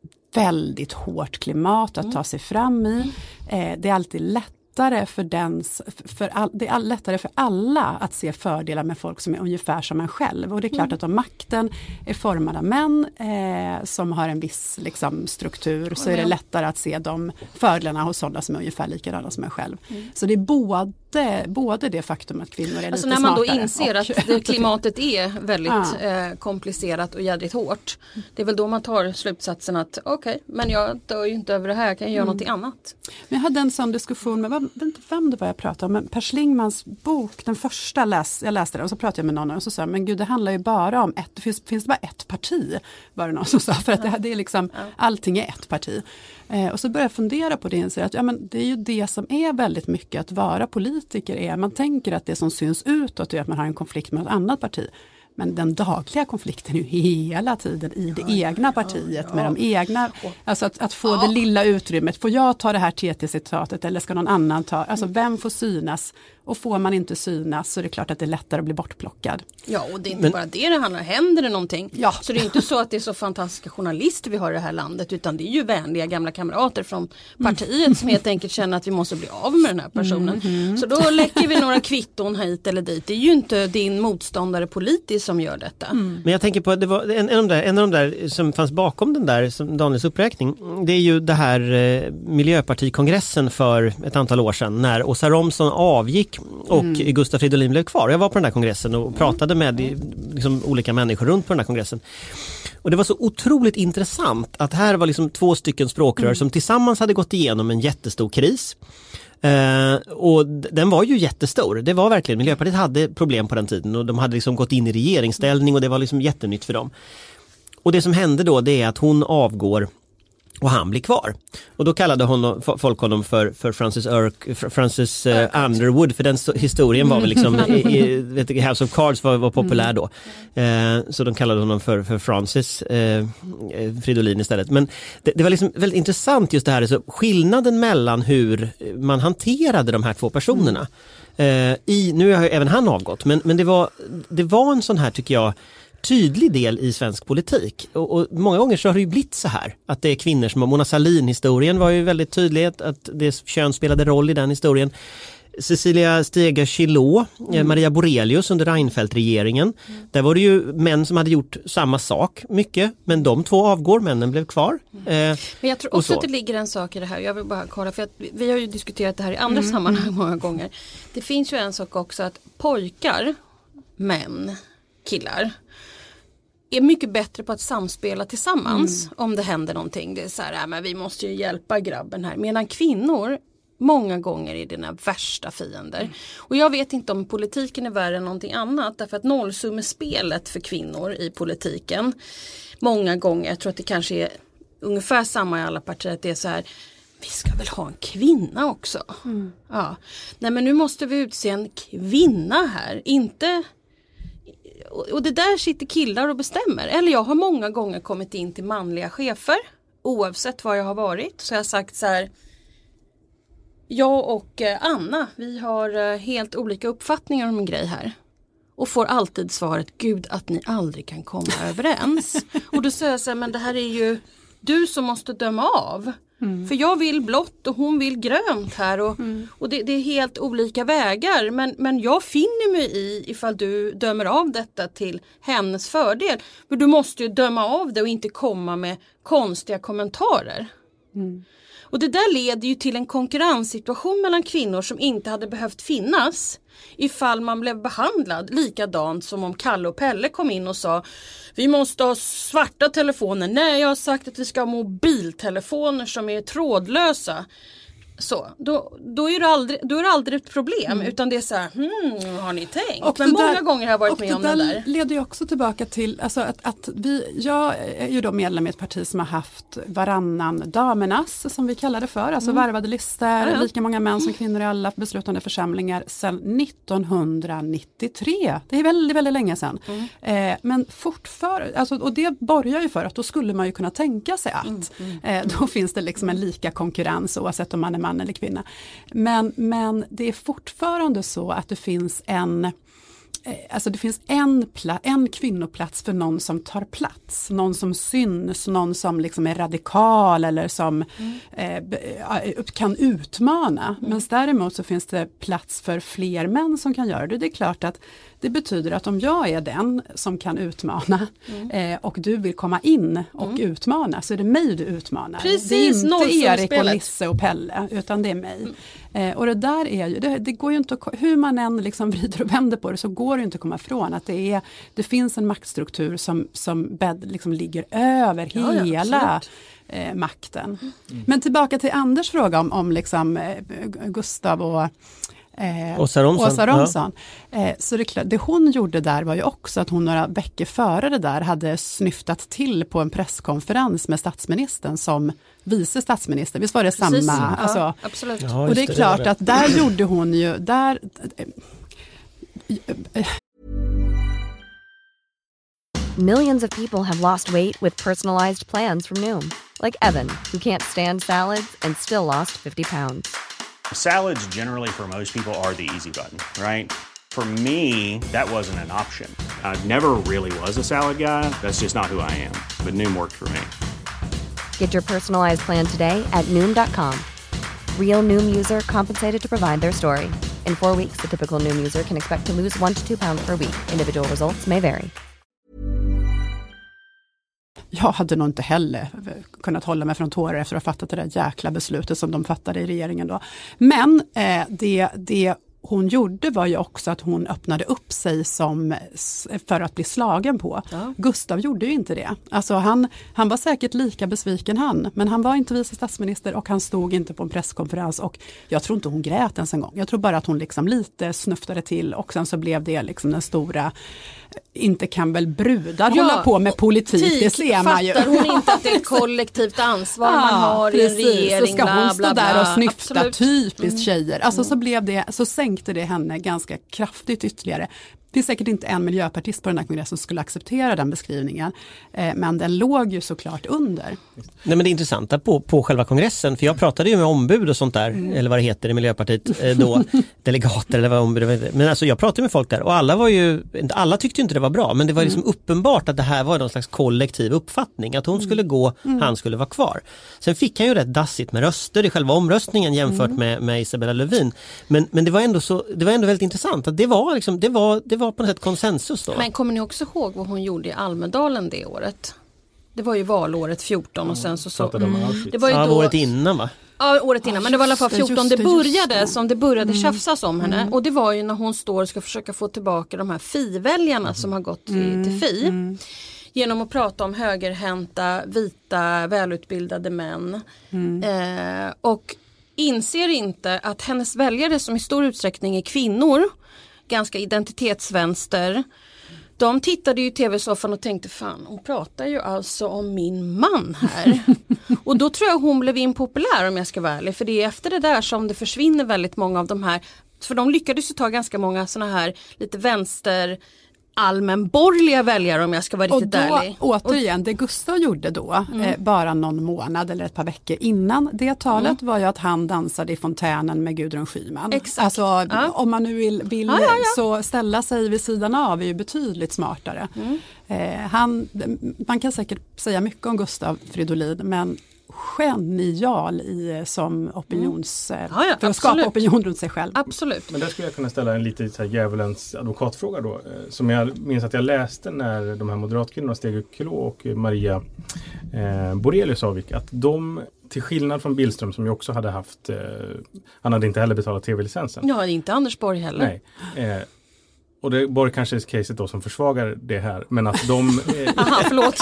Speaker 5: väldigt hårt klimat att ta sig fram i. Eh, det är alltid lättare för den, för all, det är all, lättare för alla att se fördelar med folk som är ungefär som en själv. Och det är klart att om makten är formad av män eh, som har en viss liksom, struktur så är det lättare att se de fördelarna hos sådana som är ungefär likadana som en själv. Så det är både, både det faktum att kvinnor är
Speaker 4: Alltså
Speaker 5: lite
Speaker 4: när man då
Speaker 5: smartare
Speaker 4: inser
Speaker 5: och-
Speaker 4: att det, klimatet är väldigt
Speaker 5: Ja.
Speaker 4: eh, komplicerat och jädrigt hårt. Det är väl då man tar slutsatsen att okej, okay, men jag dör ju inte över det här, jag kan göra någonting annat.
Speaker 5: Men jag hade en sån diskussion med, jag vet inte vem det var jag pratade om, men Per Schlingmans bok, den första läs, jag läste den och så pratade jag med någon och så sa jag, men gud det handlar ju bara om ett, det finns, finns det bara ett parti, var det någon som sa, för att det, det är liksom, allting är ett parti. Eh, och så började jag fundera på det och inser att ja, men det är ju det som är väldigt mycket att vara politiker är, man tänker att det som syns utåt är att man har en konflikt med ett annat parti. Men den dagliga konflikten är ju hela tiden i det egna partiet med de egna, alltså att, att få det lilla utrymmet, får jag ta det här T T-citatet eller ska någon annan ta, alltså vem får synas och får man inte synas så är det klart att det är lättare att bli bortplockad.
Speaker 4: Ja, och det är inte
Speaker 6: Men-
Speaker 4: bara det det handlar om. Händer det någonting?
Speaker 5: Ja.
Speaker 4: Så det är inte så att det är så fantastiska journalister vi har i det här landet, utan det är ju vänliga gamla kamrater från partiet som helt enkelt känner att vi måste bli av med den här personen. Så då läcker vi några kvitton hit eller dit. Det är ju inte din motståndare politiskt som gör detta.
Speaker 6: Men jag tänker på att det var en, en, av de där, en av de där som fanns bakom den där som Daniels uppräkning. Det är ju det här eh, Miljöpartikongressen för ett antal år sedan när Åsa Romson avgick och mm. Gustaf Fridolin blev kvar. Jag var på den där kongressen och pratade med liksom, olika människor runt på den där kongressen. Och det var så otroligt intressant att här var liksom två stycken språkrör mm. som tillsammans hade gått igenom en jättestor kris. Uh, och d- den var ju jättestor. Det var verkligen, Miljöpartiet hade problem på den tiden och de hade liksom gått in i regeringsställning och det var liksom jättenytt för dem. Och det som hände då det är att hon avgår och han blir kvar. Och då kallade honom, folk honom för, för Francis, Urk, Francis uh, Underwood, för den sto- historien var väl liksom i, i, vet du, House of Cards var, var populär då. Uh, så de kallade honom för, för Francis uh, Fridolin istället. Men det, det var liksom väldigt intressant just det här, så skillnaden mellan hur man hanterade de här två personerna. Uh, i, nu har ju även han avgått, men, men det, var, det var en sån här, tycker jag, tydlig del i svensk politik. Och, och många gånger så har det ju blivit så här att det är kvinnor som, Mona Sahlin-historien var ju väldigt tydlig att det kön spelade roll i den historien. Cecilia Steger-Chilot, mm. Maria Borelius under Reinfeldt-regeringen. Mm. Där var det ju män som hade gjort samma sak mycket, men de två avgår, männen blev kvar.
Speaker 4: Mm.
Speaker 6: Eh,
Speaker 4: men jag tror också att det ligger en sak i det här. Jag vill bara kolla, för att vi har ju diskuterat det här i andra mm. sammanhang många gånger. Det finns ju en sak också att pojkar, män, killar är mycket bättre på att samspela tillsammans mm. om det händer någonting. Det är så här, äh, men vi måste ju hjälpa grabben här. Medan kvinnor många gånger är dina värsta fiender. Mm. Och jag vet inte om politiken är värre än någonting annat. Därför att nollsummespelet för kvinnor i politiken många gånger, jag tror att det kanske är ungefär samma i alla partier, att det är så här, vi ska väl ha en kvinna också. Mm. Ja. Nej, men nu måste vi utse en kvinna här. Inte... och det där sitter killar och bestämmer. Eller jag har många gånger kommit in till manliga chefer. Oavsett vad jag har varit. Så jag har sagt så här. Jag och Anna, vi har helt olika uppfattningar om en grej här. Och får alltid svaret, gud att ni aldrig kan komma överens. Och då säger jag så här, men det här är ju du som måste döma av. Mm. För jag vill blått och hon vill grönt här. Och, mm. och det, det är helt olika vägar. Men, men jag finner mig i ifall du dömer av detta till hennes fördel. Men du måste ju döma av det och inte komma med konstiga kommentarer. Mm. Och det där leder ju till en konkurrenssituation mellan kvinnor som inte hade behövt finnas ifall man blev behandlad likadant som om Kalle och Pelle kom in och sa vi måste ha svarta telefoner. Nej, jag har sagt att vi ska ha mobiltelefoner som är trådlösa. Så, då, då, är det aldrig, då är det aldrig ett problem mm. utan det är så här, hmm, har ni tänkt? Och men många där, gånger har jag varit med om det där.
Speaker 5: Och det leder ju också tillbaka till, alltså att, att vi, jag är ju då medlem i ett parti som har haft varannan damernas, som vi kallar det för, alltså mm. varvade listor, ja. lika många män som kvinnor i alla beslutande församlingar sedan nittonhundranittiotre. Det är väldigt, väldigt länge sedan. Mm. Eh, men fortfarande, alltså, och det borgar ju för att då skulle man ju kunna tänka sig att mm. Mm. Eh, då finns det liksom en lika konkurrens oavsett om man är man eller kvinna. Men, men det är fortfarande så att det finns en alltså det finns en, pla- en kvinnoplats för någon som tar plats. Någon som syns, någon som liksom är radikal eller som mm. eh, kan utmana. Mm. Men däremot så finns det plats för fler män som kan göra det. Det är klart att det betyder att om jag är den som kan utmana mm. eh, och du vill komma in och mm. utmana, så är det mig du utmanar.
Speaker 4: Precis,
Speaker 5: det är inte Erik och Lisse och Pelle, utan det är mig. Mm. Eh, och det där är ju, det, det går ju inte att, hur man än liksom vrider och vänder på det, så går det inte att komma ifrån att det, är, det finns en maktstruktur som, som bed, liksom ligger över ja, hela ja, eh, makten. Mm. Men tillbaka till Anders fråga om, om liksom, eh, Gustav och Eh,
Speaker 6: Åsa Romson.
Speaker 5: Åsa Romson. Ja. Eh, så det, det hon gjorde där var ju också att hon några veckor före det där hade snyftat till på en presskonferens med statsministern som vice statsminister. Visst var det
Speaker 4: Precis.
Speaker 5: samma?
Speaker 4: Ja,
Speaker 5: alltså,
Speaker 4: absolut.
Speaker 6: Ja,
Speaker 5: och det är
Speaker 6: det,
Speaker 5: klart
Speaker 6: det
Speaker 5: att där gjorde hon ju där
Speaker 7: Millions of people have lost weight with personalized plans from Noom. Like Evan, who can't stand salads and still lost fifty pounds.
Speaker 8: Salads generally for most people are the easy button, right? For me, that wasn't an option. I never really was a salad guy. That's just not who I am. But Noom worked for me.
Speaker 7: Get your personalized plan today at Noom dot com. Real Noom user compensated to provide their story. In four weeks, the typical Noom user can expect to lose one to two pounds per week. Individual results may vary.
Speaker 5: Jag hade nog inte heller kunnat hålla mig från tårar efter att ha fattat det där jäkla beslutet som de fattade i regeringen då. Men eh, det, det hon gjorde var ju också att hon öppnade upp sig som, för att bli slagen på. Ja. Gustav gjorde ju inte det. Alltså han, han var säkert lika besviken han, men han var inte vice statsminister och han stod inte på en presskonferens och jag tror inte hon grät ens en gång. Jag tror bara att hon liksom lite snuftade till och sen så blev det liksom den stora, inte kan väl brudar ja, hålla på med politik, tid, det ser man ju.
Speaker 4: Fattar hon inte att det är ett kollektivt ansvar ja, man har precis. I en regering?
Speaker 5: Så ska hon
Speaker 4: bla,
Speaker 5: stå
Speaker 4: bla, bla.
Speaker 5: där och snyfta,
Speaker 4: Absolut.
Speaker 5: typiskt
Speaker 4: mm.
Speaker 5: tjejer. Alltså
Speaker 4: mm.
Speaker 5: så blev det, så sänkte det henne ganska kraftigt ytterligare. Det är säkert inte en miljöpartist på den här kongressen som skulle acceptera den beskrivningen. Eh, men den låg ju såklart under.
Speaker 6: Nej, men det är intressanta på, på själva kongressen, för jag pratade ju med ombud och sånt där, mm. eller vad det heter i Miljöpartiet eh, då, delegater eller vad ombud, men alltså jag pratade med folk där och alla var ju, alla tyckte inte det var bra, men det var liksom mm. uppenbart att det här var någon slags kollektiv uppfattning, att hon mm. skulle gå, mm. han skulle vara kvar. Sen fick han ju rätt dassigt med röster i själva omröstningen jämfört mm. med, med Isabella Lövin, men, men det var ändå så, det var ändå väldigt intressant att det var liksom, det var, det var var på något sätt konsensus då.
Speaker 4: Men kommer ni också ihåg vad hon gjorde i Almedalen det året? Det var ju valåret fjorton och sen så så
Speaker 6: mm.
Speaker 4: det var ju
Speaker 6: ja,
Speaker 4: då
Speaker 6: året innan va?
Speaker 4: Ja, året innan, men det var i alla fall fjorton det, det började det. som det började mm. tjafsas om henne
Speaker 5: mm.
Speaker 4: och det var ju när hon står och ska försöka få tillbaka de här Fi-väljarna mm. som har gått till,
Speaker 5: mm.
Speaker 4: till Fi.
Speaker 5: Mm.
Speaker 4: Genom att prata om högerhänta, vita, välutbildade män. Mm. Eh, och inser inte att hennes väljare som i stor utsträckning är kvinnor, ganska identitetsvänster, de tittade ju i tv-soffan och tänkte fan, hon pratar ju alltså om min man här. Och då tror jag hon blev impopulär om jag ska vara ärlig, för det är efter det där som det försvinner väldigt många av de här, för de lyckades ju ta ganska många såna här lite vänster allmänborgerliga väljare om jag ska vara riktigt
Speaker 5: och då,
Speaker 4: ärlig.
Speaker 5: Återigen, det Gustav gjorde då, mm. eh, bara någon månad eller ett par veckor innan det talet mm. var ju att han dansade i fontänen med Gudrun Schyman.
Speaker 4: Exakt.
Speaker 5: Alltså
Speaker 4: ja.
Speaker 5: om man nu vill, vill
Speaker 4: ja, ja, ja.
Speaker 5: så ställa sig vid sidan av är ju betydligt smartare. Mm. Eh, han, man kan säkert säga mycket om Gustav Fridolin, men genial i som opinions mm. ja, ja, för att skapa opinion runt sig själv.
Speaker 4: Absolut.
Speaker 3: Men där skulle jag kunna ställa en lite så här djävulens advokatfråga då, som jag minns att jag läste när de här moderatkvinnorna Stege Kilo och Maria eh, Borelius avgick, att de till skillnad från Billström som ju också hade haft eh, han hade inte heller betalat tv-licensen.
Speaker 4: Ja, inte Anders Borg heller.
Speaker 3: Nej. Eh, Och det Borg kanske är caset då som försvagar det här. Men att de...
Speaker 4: Aha, förlåt.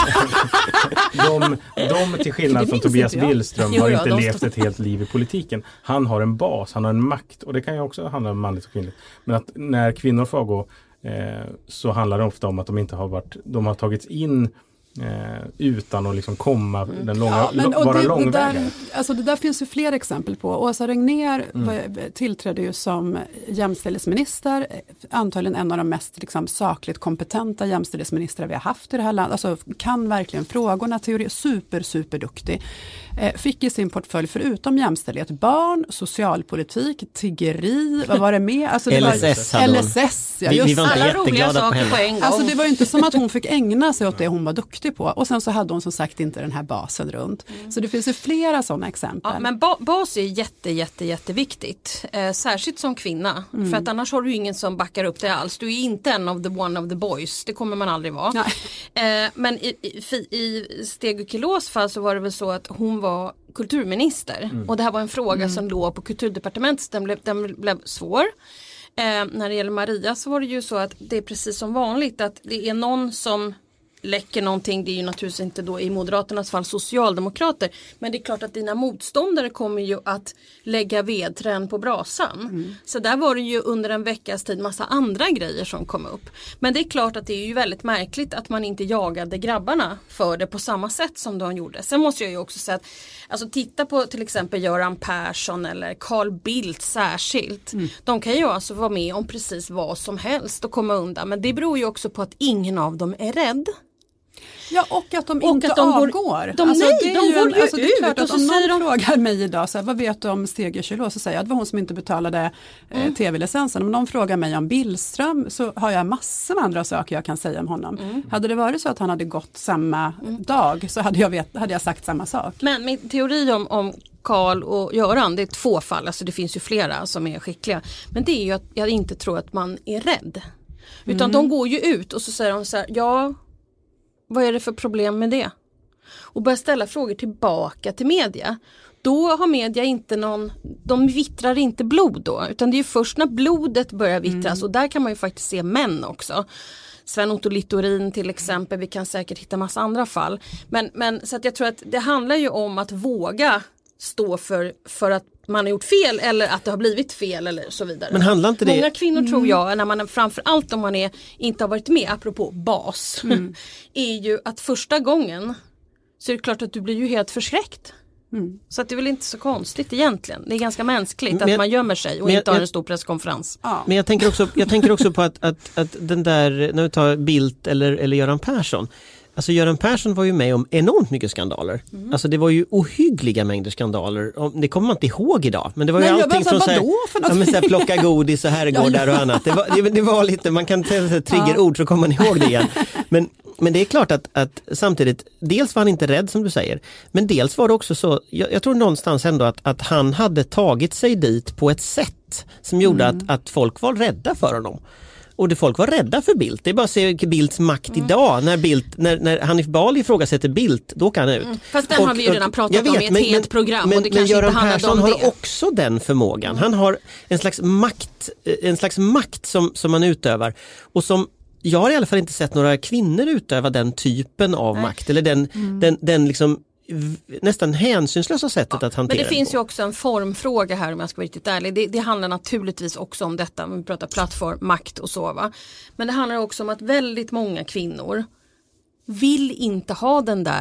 Speaker 3: de, de till skillnad från Tobias Billström har inte levt ett helt liv i politiken. Han har en bas, han har en makt. Och det kan ju också handla om manligt och kvinnligt. Men att när kvinnor får gå eh, så handlar det ofta om att de inte har varit... De har tagits in... Eh, utan att liksom komma mm. den långa, ja, men, vara långväga.
Speaker 5: Alltså det där finns ju fler exempel på. Åsa Regnér mm. tillträdde ju som jämställdhetsminister, antagligen en av de mest liksom, sakligt kompetenta jämställdhetsministrar vi har haft i det här landet. Alltså kan verkligen frågorna, teori, super, super duktig. Eh, fick i sin portfölj förutom jämställdhet barn, socialpolitik, tiggeri, vad var det med? Alltså, det
Speaker 6: L S S
Speaker 5: var, L S S, ja,
Speaker 6: vi, vi var inte
Speaker 4: alla
Speaker 6: jätteglada på henne.
Speaker 4: På en gång.
Speaker 5: Alltså det var ju inte som att hon fick ägna sig åt det hon var duktig på. Och sen så hade hon som sagt inte den här basen runt. Mm. Så det finns ju flera sådana exempel.
Speaker 4: Ja, men ba- bas är jätte, jätte, jätteviktigt. Eh, särskilt som kvinna. Mm. För att annars har du ingen som backar upp det alls. Du är inte en of the one of the boys. Det kommer man aldrig vara. Eh, men i, i, i Stege Kilos fall så var det väl så att hon var kulturminister. Mm. Och det här var en fråga mm. som låg på kulturdepartementet. Den blev, den blev svår. Eh, när det gäller Maria så var det ju så att det är precis som vanligt att det är någon som läcker någonting, det är ju naturligtvis inte då i Moderaternas fall socialdemokrater, men det är klart att dina motståndare kommer ju att lägga vedträn på brasan. Mm. Så där var det ju under en veckas tid massa andra grejer som kom upp. Men det är klart att det är ju väldigt märkligt att man inte jagade grabbarna för det på samma sätt som de gjorde. Sen måste jag ju också säga att alltså titta på till exempel Göran Persson eller Carl Bildt särskilt. Mm. De kan ju alltså vara med om precis vad som helst och komma undan. Men det beror ju också på att ingen av dem är rädd.
Speaker 5: Ja, och att de
Speaker 4: och
Speaker 5: inte
Speaker 4: att de
Speaker 5: avgår.
Speaker 4: Går, de,
Speaker 5: alltså,
Speaker 4: nej,
Speaker 5: det är
Speaker 4: de
Speaker 5: ju
Speaker 4: går
Speaker 5: en,
Speaker 4: ju
Speaker 5: alltså, det är klart
Speaker 4: ut.
Speaker 5: Att
Speaker 4: och
Speaker 5: om någon
Speaker 4: de...
Speaker 5: frågar mig idag, så här, vad vet du om Stege Kilo? Så säger jag att det var hon som inte betalade eh, mm. tv-licensen. Om någon frågar mig om Billström så har jag massor med andra saker jag kan säga om honom. Mm. Hade det varit så att han hade gått samma mm. dag så hade jag, vet, hade jag sagt samma sak.
Speaker 4: Men min teori om, om Carl och Göran, det är två fall. Alltså det finns ju flera som är skickliga. Men det är ju att jag inte tror att man är rädd. Utan mm. de går ju ut och så säger de så här, ja... Vad är det för problem med det? Och börja ställa frågor tillbaka till media. Då har media inte någon, de vittrar inte blod då. Utan det är ju först när blodet börjar vittras. Mm. Och där kan man ju faktiskt se män också. Sven-Otto Littorin till exempel. Vi kan säkert hitta massa andra fall. Men, men så att jag tror att det handlar ju om att våga stå för, för att man har gjort fel eller att det har blivit fel eller så vidare.
Speaker 6: Men handlar inte det...
Speaker 4: Många kvinnor mm. tror jag, när man framförallt om man är, inte har varit med, apropå bas, mm. är ju att första gången så är det klart att du blir ju helt förskräckt. Mm. Så att det är väl inte så konstigt egentligen. Det är ganska mänskligt men, att man gömmer sig och inte jag, har en stor presskonferens.
Speaker 5: Ja.
Speaker 6: Men jag tänker också, jag tänker också på att, att, att den där, när vi tar Bildt eller, eller Göran Persson. Alltså Göran Persson var ju med om enormt mycket skandaler. Mm. Alltså det var ju ohyggliga mängder skandaler. Det kommer man inte ihåg idag. Men det var ju Nej, allting från så här, ja, men så här, plocka godis och herrgårdar och annat. Det var, det, det var lite, man kan säga triggerord så kommer man ihåg det igen. Men, men det är klart att, att samtidigt, dels var han inte rädd som du säger. Men dels var det också så, jag, jag tror någonstans ändå att, att han hade tagit sig dit på ett sätt som gjorde mm. att, att folk var rädda för honom. Och det folk var rädda för Bildt. Det är bara att se Bildts makt mm. idag. När, Bildt, när, när Hanif Bali ifrågasätter Bildt, då kan han ut. Mm.
Speaker 4: Fast den och, har vi ju redan pratat vet, om i ett men, helt program.
Speaker 6: Men,
Speaker 4: och det
Speaker 6: men Göran Persson
Speaker 4: har
Speaker 6: det. också den förmågan. Han har en slags makt, en slags makt som, som man utövar. Och som jag har i alla fall inte sett några kvinnor utöva den typen av Nej. makt. Eller den, mm. den, den liksom nästan hänsynslösa sättet ja, att hantera.
Speaker 4: Men det finns ju också en formfråga här om jag ska vara riktigt ärlig. Det, det handlar naturligtvis också om detta. Vi pratar plattform, makt och så va. Men det handlar också om att väldigt många kvinnor vill inte ha den där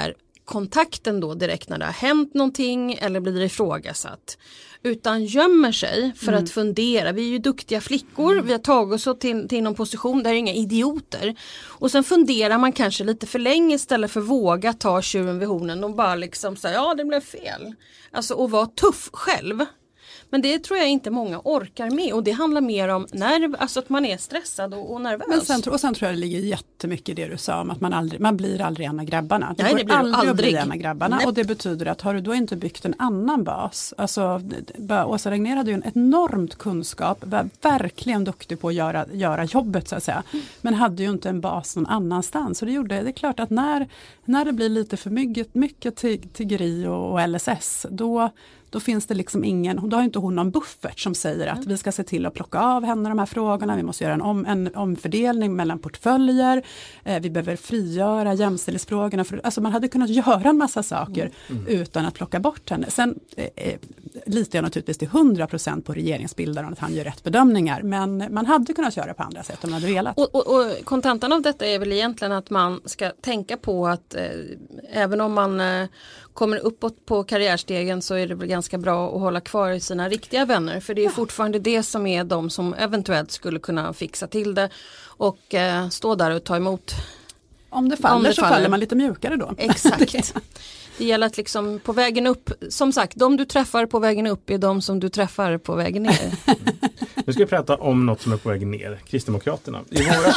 Speaker 4: kontakten då direkt när det har hänt någonting eller blir ifrågasatt. Utan gömmer sig för mm. att fundera. Vi är ju duktiga flickor, mm. vi har tagit oss till, till någon position där är inga idioter. Och sen funderar man kanske lite för länge istället för våga ta tjuren vid hornen och bara liksom säga ja det blev fel. Alltså och vara tuff själv. Men det tror jag inte många orkar med och det handlar mer om nerv, alltså att man är stressad och, och nervös.
Speaker 5: Men sen, och sen tror jag det ligger jättemycket i det du sa om att man, aldrig, man blir aldrig en av grabbarna. Det
Speaker 4: Nej, det blir
Speaker 5: aldrig,
Speaker 4: aldrig.
Speaker 5: att bli en av grabbarna.
Speaker 4: Nej.
Speaker 5: Och det betyder att har du då inte byggt en annan bas, alltså Åsa Regnér hade ju en enormt kunskap, var verkligen duktig på att göra, göra jobbet så att säga, mm. men hade ju inte en bas någon annanstans. Så det gjorde, det är klart att när, när det blir lite för mycket, mycket tiggeri och, och L S S, då Då finns det liksom ingen, då har inte hon någon buffert som säger att vi ska se till att plocka av henne de här frågorna. Vi måste göra en, om, en omfördelning mellan portföljer. Eh, vi behöver frigöra jämställdhetsfrågorna. För, alltså man hade kunnat göra en massa saker mm. utan att plocka bort henne. Sen eh, litar jag naturligtvis till hundra procent på regeringsbildaren att han gör rätt bedömningar. Men man hade kunnat göra på andra sätt om man hade velat.
Speaker 4: Och, och, och kontentan av detta är väl egentligen att man ska tänka på att eh, även om man eh, kommer uppåt på karriärstegen så är det väl ganska bra att hålla kvar i sina riktiga vänner. För det är ja. fortfarande det som är de som eventuellt skulle kunna fixa till det och eh, stå där och ta emot.
Speaker 5: Om det faller Om det så faller. faller man lite mjukare då.
Speaker 4: Exakt. Det gäller att liksom på vägen upp, som sagt, de du träffar på vägen upp är de som du träffar på vägen ner.
Speaker 3: Mm. Nu ska vi prata om något som är på vägen ner. Kristdemokraterna. I våras,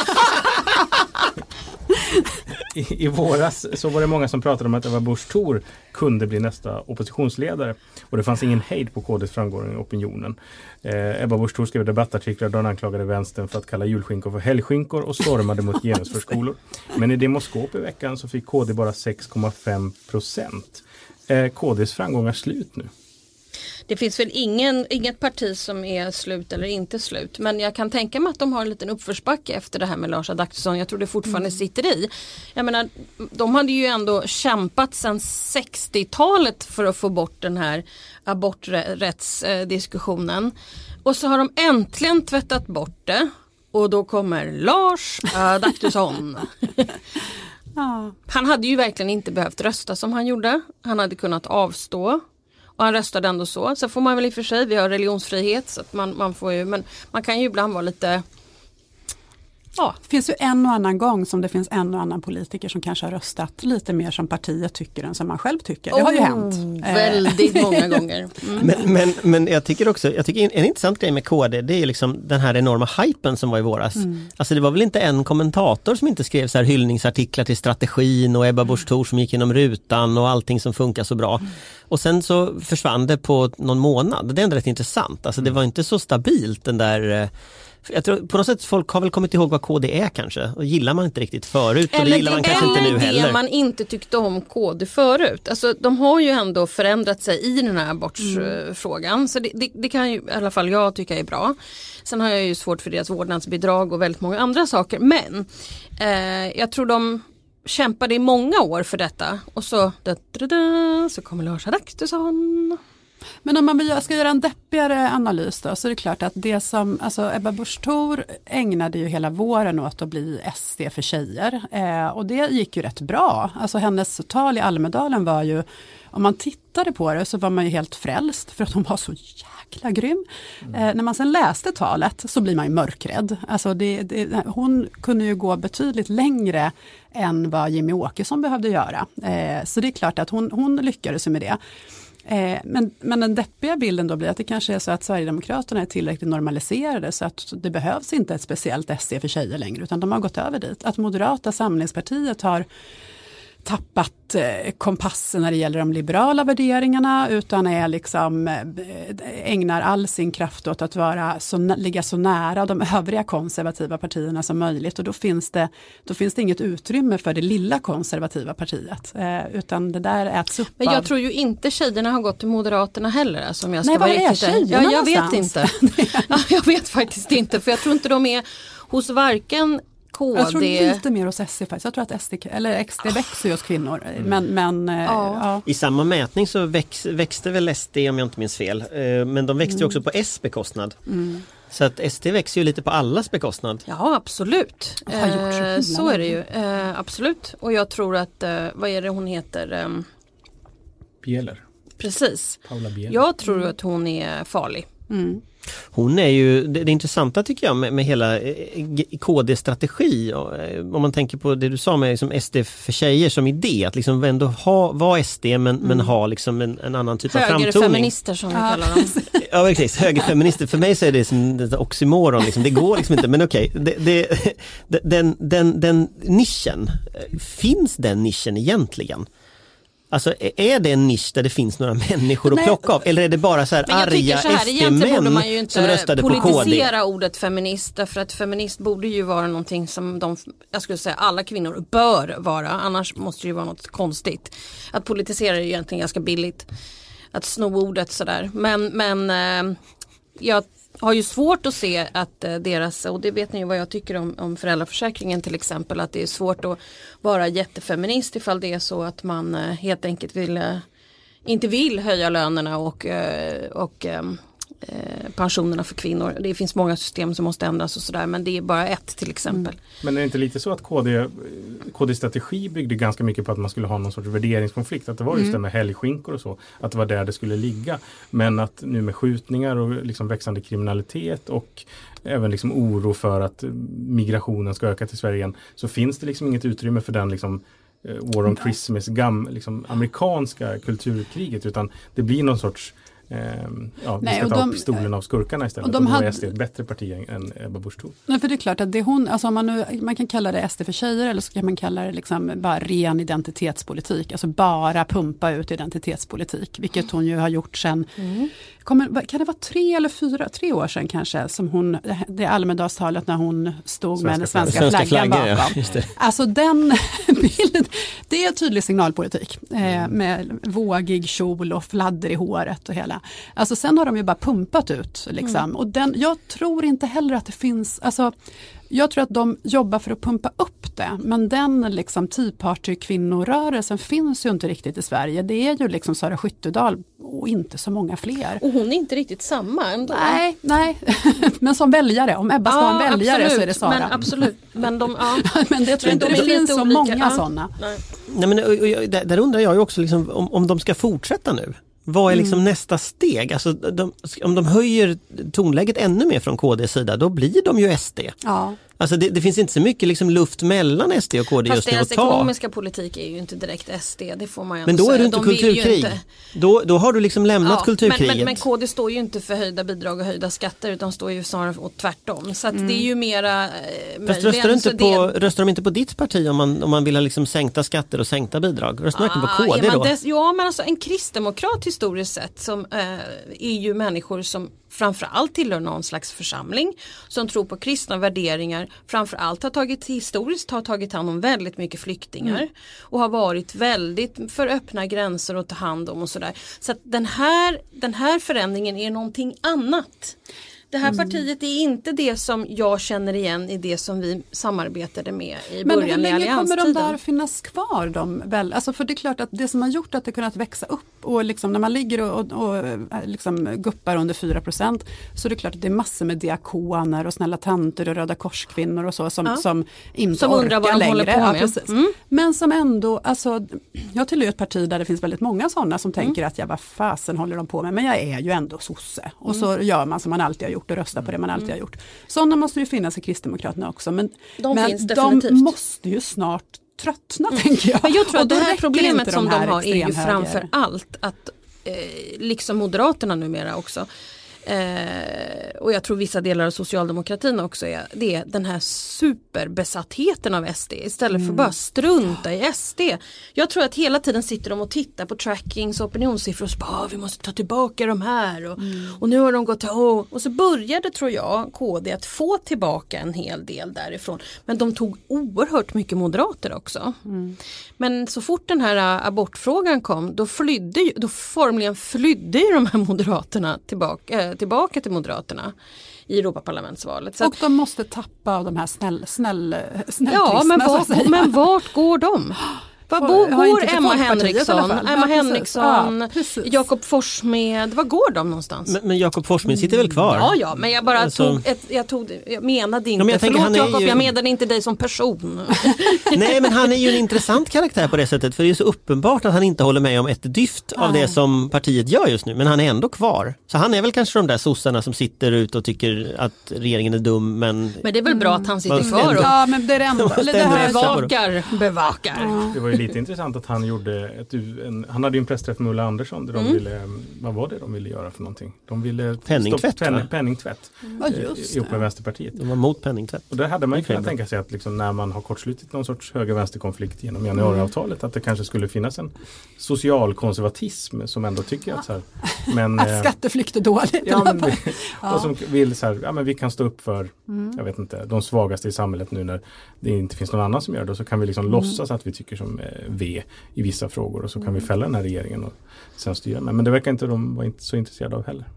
Speaker 3: i, I våras så var det många som pratade om att Ebba Busch Thor kunde bli nästa oppositionsledare. Och det fanns ingen hejd på K D:s framgång i opinionen. Eh, Ebba Busch Thor skrev debattartiklar där hon anklagade vänstern för att kalla julskinkor för helgskinkor och stormade mot genusförskolor. Men i Demoskop i veckan så fick K D bara sex komma fem procent. Eh, K D:s framgång är slut nu.
Speaker 4: Det finns väl ingen, inget parti som är slut eller inte slut. Men jag kan tänka mig att de har en liten uppförsbacke efter det här med Lars Adaktusson. Jag tror det fortfarande mm. sitter i. Jag menar, de hade ju ändå kämpat sedan sextiotalet för att få bort den här aborträttsdiskussionen. Och så har de äntligen tvättat bort det. Och då kommer Lars Adaktusson. ja. Han hade ju verkligen inte behövt rösta som han gjorde. Han hade kunnat avstå. Och han röstade ändå så. Så får man väl i och för sig, vi har religionsfrihet så att man, man får ju, men man kan ju ibland vara lite...
Speaker 5: Ja. Det finns ju en och annan gång som det finns en och annan politiker som kanske har röstat lite mer som partiet tycker än som man själv tycker. Det oh, har ju hänt.
Speaker 4: Väldigt många gånger.
Speaker 6: Mm. Men, men, men jag tycker också, jag tycker en intressant grej med K D, det är liksom den här enorma hypen som var i våras. Mm. Alltså det var väl inte en kommentator som inte skrev så här hyllningsartiklar till strategin och Ebba Busch Thor som gick genom rutan och allting som funkar så bra. Mm. Och sen så försvann det på någon månad. Det är ändå rätt intressant. Alltså det var inte så stabilt den där... Jag tror, på något sätt folk har väl kommit ihåg vad K D är kanske och gillar man inte riktigt förut och
Speaker 4: eller
Speaker 6: det gillar man kanske inte nu heller.
Speaker 4: Eller det man inte tyckte om K D förut. Alltså de har ju ändå förändrat sig i den här abortsfrågan mm. så det, det, det kan ju i alla fall jag tycka är bra. Sen har jag ju svårt för deras vårdnadsbidrag och väldigt många andra saker men eh, jag tror de kämpade i många år för detta och så, da, da, da, så kommer Lars Adaktusson.
Speaker 5: Men om man ska göra en deppigare analys då, så är det klart att det som, alltså Ebba Busch Thor ägnade ju hela våren åt att bli S D för tjejer eh, och det gick ju rätt bra. Alltså hennes tal i Almedalen var ju, om man tittade på det så var man ju helt frälst för att hon var så jäkla grym. Mm. Eh, när man sen läste talet så blir man ju mörkrädd. Alltså det, det, hon kunde ju gå betydligt längre än vad Jimmy Åkesson behövde göra. Eh, så det är klart att hon, hon lyckades med det. Eh, men, men den deppiga bilden då blir att det kanske är så att Sverigedemokraterna är tillräckligt normaliserade så att det behövs inte ett speciellt S D för tjejer längre utan de har gått över dit. Att Moderata samlingspartiet har tappat eh, kompassen när det gäller de liberala värderingarna utan är liksom eh, ägnar all sin kraft åt att vara så, ligga så nära de övriga konservativa partierna som möjligt och då finns det, då finns det inget utrymme för det lilla konservativa partiet eh, utan det där äts upp.
Speaker 4: Men jag
Speaker 5: av...
Speaker 4: tror ju inte tjejerna har gått till Moderaterna heller alltså, om jag ska
Speaker 5: Nej,
Speaker 4: vara
Speaker 5: vad är
Speaker 4: riktigt
Speaker 5: tjejerna
Speaker 4: ja, jag
Speaker 5: någonstans?
Speaker 4: vet inte. ja, jag vet faktiskt inte för jag tror inte de är hos varken K D.
Speaker 5: Jag tror lite mer hos S D faktiskt. Jag tror att S D, eller X D växer hos kvinnor. Mm. Men, men, ja. Ja.
Speaker 6: I samma mätning så väx, växte väl S D om jag inte minns fel. Men de växte mm. också på S bekostnad. Mm. Så att S D växer ju lite på allas bekostnad.
Speaker 4: Ja, absolut. Eh, så är det ju. Eh, absolut. Och jag tror att, eh, vad är det hon heter? Eh,
Speaker 3: Bieler.
Speaker 4: Precis.
Speaker 3: Paula Bieler.
Speaker 4: Jag tror att hon är farlig.
Speaker 5: Mm.
Speaker 6: Hon är ju, det, det intressanta tycker jag med, med hela K D-strategi, om man tänker på det du sa med liksom S D för tjejer som idé, att liksom ändå ha, vara S D men, mm. men ha liksom en, en annan typ av framtoning.
Speaker 4: Högerfeminister som vi
Speaker 5: ja.
Speaker 4: kallar dem.
Speaker 6: Ja, precis. Högerfeminister. För mig så är det som en oxymoron. Liksom. Det går liksom inte, men okej. Det, det, den, den, den nischen, finns den nischen egentligen? Alltså är det en nisch där det finns några människor att
Speaker 5: Nej.
Speaker 6: plocka av? Eller är det bara så här arga
Speaker 4: så här, egentligen borde man ju
Speaker 6: S D-män som röstade på K D?
Speaker 4: politisera ordet feminist, därför att feminist borde ju vara någonting som de, jag skulle säga alla kvinnor bör vara, annars måste det ju vara något konstigt. Att politisera är ju egentligen ganska billigt, att sno ordet sådär. Men, men eh, jag har ju svårt att se att eh, deras, och det vet ni ju vad jag tycker om, om föräldraförsäkringen till exempel, att det är svårt att vara jättefeminist ifall det är så att man eh, helt enkelt vill, eh, inte vill höja lönerna och, eh, och eh, pensionerna för kvinnor. Det finns många system som måste ändras och sådär, men det är bara ett till exempel. Mm.
Speaker 3: Men är det inte lite så att K D, K D-strategi byggde ganska mycket på att man skulle ha någon sorts värderingskonflikt, att det var just mm. det med helgskinkor och så, att det var där det skulle ligga, men att nu med skjutningar och liksom växande kriminalitet och även liksom oro för att migrationen ska öka till Sverige igen, så finns det liksom inget utrymme för den liksom War on Christmas, gam, liksom amerikanska kulturkriget, utan det blir någon sorts Um, ja, vi
Speaker 5: Nej,
Speaker 3: ska ta
Speaker 5: de,
Speaker 3: pistolen av skurkarna istället.
Speaker 5: Och de
Speaker 3: och då
Speaker 5: hade,
Speaker 3: är S D ett bättre parti än Ebba Busch Thor.
Speaker 5: Nej, för det är klart att det hon, alltså man, nu, man kan kalla det S D för tjejer, eller så kan man kalla det liksom bara ren identitetspolitik. Alltså bara pumpa ut identitetspolitik, vilket hon ju har gjort sedan, mm. kommer, kan det vara tre eller fyra, tre år sedan kanske, som hon, det Almedalstalet när hon stod svenska med den svenska, svenska flaggan
Speaker 6: flaggor,
Speaker 5: bakom.
Speaker 6: Ja,
Speaker 5: alltså den bilden, det är tydlig signalpolitik eh, med vågig kjol och fladder i håret och hela. Alltså sen har de ju bara pumpat ut liksom. Mm. Och den, jag tror inte heller att det finns, alltså jag tror att de jobbar för att pumpa upp det, men den liksom Tea Party-kvinnorörelsen finns ju inte riktigt i Sverige. Det är ju liksom Sara Skyttedal och inte så många fler.
Speaker 4: Och hon är inte riktigt samma ändå.
Speaker 5: Nej, nej. Men som väljare, om Ebba ska
Speaker 4: ja,
Speaker 5: vara en väljare
Speaker 4: absolut,
Speaker 5: så är det Sara.
Speaker 4: Men absolut, men de, ja.
Speaker 5: men det tror jag inte, det finns så
Speaker 4: olika.
Speaker 5: många
Speaker 4: ja.
Speaker 5: sådana.
Speaker 4: Nej.
Speaker 6: Nej, men, och, och, där, där undrar jag ju också liksom, om, om de ska fortsätta nu. Vad är liksom mm. nästa steg? Alltså, de, om de höjer tonläget ännu mer från K D:s sida, då blir de ju S D.
Speaker 5: Ja.
Speaker 6: Alltså det, det finns inte så mycket liksom luft mellan S D och K D
Speaker 4: Fast
Speaker 6: just nu att ta.
Speaker 4: Fast deras ekonomiska politik är ju inte direkt S D, det får man ju
Speaker 6: Men då
Speaker 4: säga.
Speaker 6: är det inte
Speaker 4: de
Speaker 6: kulturkrig.
Speaker 4: Inte...
Speaker 6: Då, då har du liksom lämnat ja, kulturkriget.
Speaker 4: Men, men, men K D står ju inte för höjda bidrag och höjda skatter, utan står ju snarare åt tvärtom. Så att mm. det är ju mera... Eh,
Speaker 6: Fast röstar, du inte på,
Speaker 4: det...
Speaker 6: röstar de inte på ditt parti om man, om man vill ha liksom sänkta skatter och sänkta bidrag? Röstar man ah, på K D då?
Speaker 4: Dess, ja, men alltså en kristdemokrat historiskt sett som eh, är ju människor som framförallt tillhör någon slags församling som tror på kristna värderingar, framförallt har tagit historiskt har tagit hand om väldigt mycket flyktingar mm. och har varit väldigt för öppna gränser att ta hand om och sådär. Så att den här, den här förändringen är någonting annat. Det här
Speaker 5: Mm.
Speaker 4: partiet är inte det som jag känner igen i det som vi samarbetade med i början i allianstiden.
Speaker 5: Men hur länge kommer de där finnas kvar? De väl? Alltså för det är klart att det som har gjort att det kunnat växa upp och liksom när man ligger och, och, och liksom guppar under fyra procent så är det klart att det är massor med diakoner och snälla tanter och röda korskvinnor och så som, ja. som inte
Speaker 4: som
Speaker 5: orkar
Speaker 4: undrar vad de
Speaker 5: längre.
Speaker 4: håller på med.
Speaker 5: Ja, precis.
Speaker 4: Mm.
Speaker 5: Men som ändå, alltså, jag tillhör ett parti där det finns väldigt många sådana som tänker mm. att jag vad fasen håller de på med, men jag är ju ändå sosse. Och mm. så gör man som man alltid har gjort och röstar på det man alltid har gjort. Sådana måste ju finnas i Kristdemokraterna också, men
Speaker 4: de,
Speaker 5: men
Speaker 4: de
Speaker 5: måste ju snart tröttna, mm. tänker jag.
Speaker 4: Men jag tror att det här problemet
Speaker 5: de
Speaker 4: som
Speaker 5: här
Speaker 4: de har är ju
Speaker 5: extremhöger.
Speaker 4: framför allt att, eh, liksom Moderaterna numera också, Eh, och jag tror vissa delar av socialdemokratin också är det är den här superbesattheten av S D istället mm. för bara strunta i S D. Jag tror att hela tiden sitter de och tittar på trackings och opinionssiffror och så bara, vi måste ta tillbaka de här och, mm. och nu har de gått och, och så började, tror jag, K D att få tillbaka en hel del därifrån, men de tog oerhört mycket moderater också. Mm. Men så fort den här abortfrågan kom, då flydde då formligen flydde ju de här moderaterna tillbaka äh, tillbaka till Moderaterna i Europaparlamentsvalet. Så
Speaker 5: och de måste tappa av de här snäll, snäll, snäll
Speaker 4: ja, men, var, men vart går de? Vad
Speaker 5: Får- har
Speaker 4: går
Speaker 5: inte till
Speaker 4: Emma
Speaker 5: Folkpartiet i alla
Speaker 4: Henriksson,
Speaker 5: fall.
Speaker 4: Emma
Speaker 5: Ja, precis.
Speaker 4: Henriksson,
Speaker 5: Ja, precis.
Speaker 4: Jakob Forssmed, vad går de någonstans?
Speaker 6: Men, men Jakob Forssmed sitter väl kvar?
Speaker 4: Ja, ja, men jag bara
Speaker 6: Alltså-
Speaker 4: tog, ett, jag, tog jag menade inte,
Speaker 6: men jag tänker,
Speaker 4: förlåt
Speaker 6: han är
Speaker 4: Jakob,
Speaker 6: ju-
Speaker 4: jag menade inte dig som person.
Speaker 6: Nej, men han är ju en intressant karaktär på det sättet, för det är så uppenbart att han inte håller med om ett dyft av det som partiet gör just nu, men han är ändå kvar. Så han är väl kanske de där sossarna som sitter ut och tycker att regeringen är dum, men...
Speaker 4: Men det är väl bra att han sitter
Speaker 6: Mm.
Speaker 4: kvar och
Speaker 5: Ja, men det är det ändå.
Speaker 6: Fast
Speaker 5: eller det
Speaker 6: ändå
Speaker 5: här,
Speaker 6: efter.
Speaker 4: bevakar, bevakar.
Speaker 3: Det var ju lite intressant att han gjorde ett, en, han hade ju en pressträff med Ulla Andersson där de
Speaker 4: Mm.
Speaker 3: ville, vad var det de ville göra för någonting? De ville
Speaker 6: Penningtvätt,
Speaker 3: stoppa-
Speaker 6: va?
Speaker 3: penning, penningtvätt
Speaker 5: Ja,
Speaker 3: eh,
Speaker 5: just
Speaker 3: ihop med
Speaker 5: det.
Speaker 3: Vänsterpartiet.
Speaker 6: De var mot penningtvätt.
Speaker 3: Och där hade man ju
Speaker 6: Okej,
Speaker 3: kunnat
Speaker 6: bra.
Speaker 3: tänka sig att liksom när man har kortslutit någon sorts höger-vänsterkonflikt genom januariavtalet att det kanske skulle finnas en socialkonservatism som ändå tycker att så här, men,
Speaker 5: Att
Speaker 3: eh,
Speaker 5: skatteflykt är dåligt.
Speaker 3: ja, men, och som vill så här, ja men vi kan stå upp för, jag vet inte, de svagaste i samhället nu när det inte finns någon annan som gör det, och så kan vi liksom låtsas att vi tycker som eh, V i vissa frågor och så kan vi fälla den här regeringen och sen styra med. Men det verkar inte de vara inte så intresserade av heller.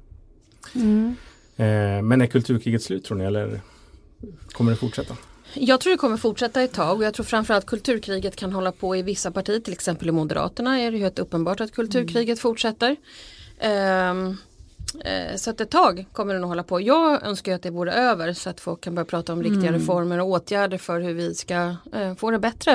Speaker 3: Eh, men är kulturkriget slut tror ni, eller kommer det fortsätta?
Speaker 4: Jag tror det kommer fortsätta ett tag och jag tror framförallt kulturkriget kan hålla på i vissa partier, till exempel i Moderaterna är det ju helt uppenbart att kulturkriget fortsätter. Ehm, eh, så att ett tag kommer det nog hålla på. Jag önskar ju att det vore över så att folk kan börja prata om riktiga reformer och åtgärder för hur vi ska eh, få det bättre.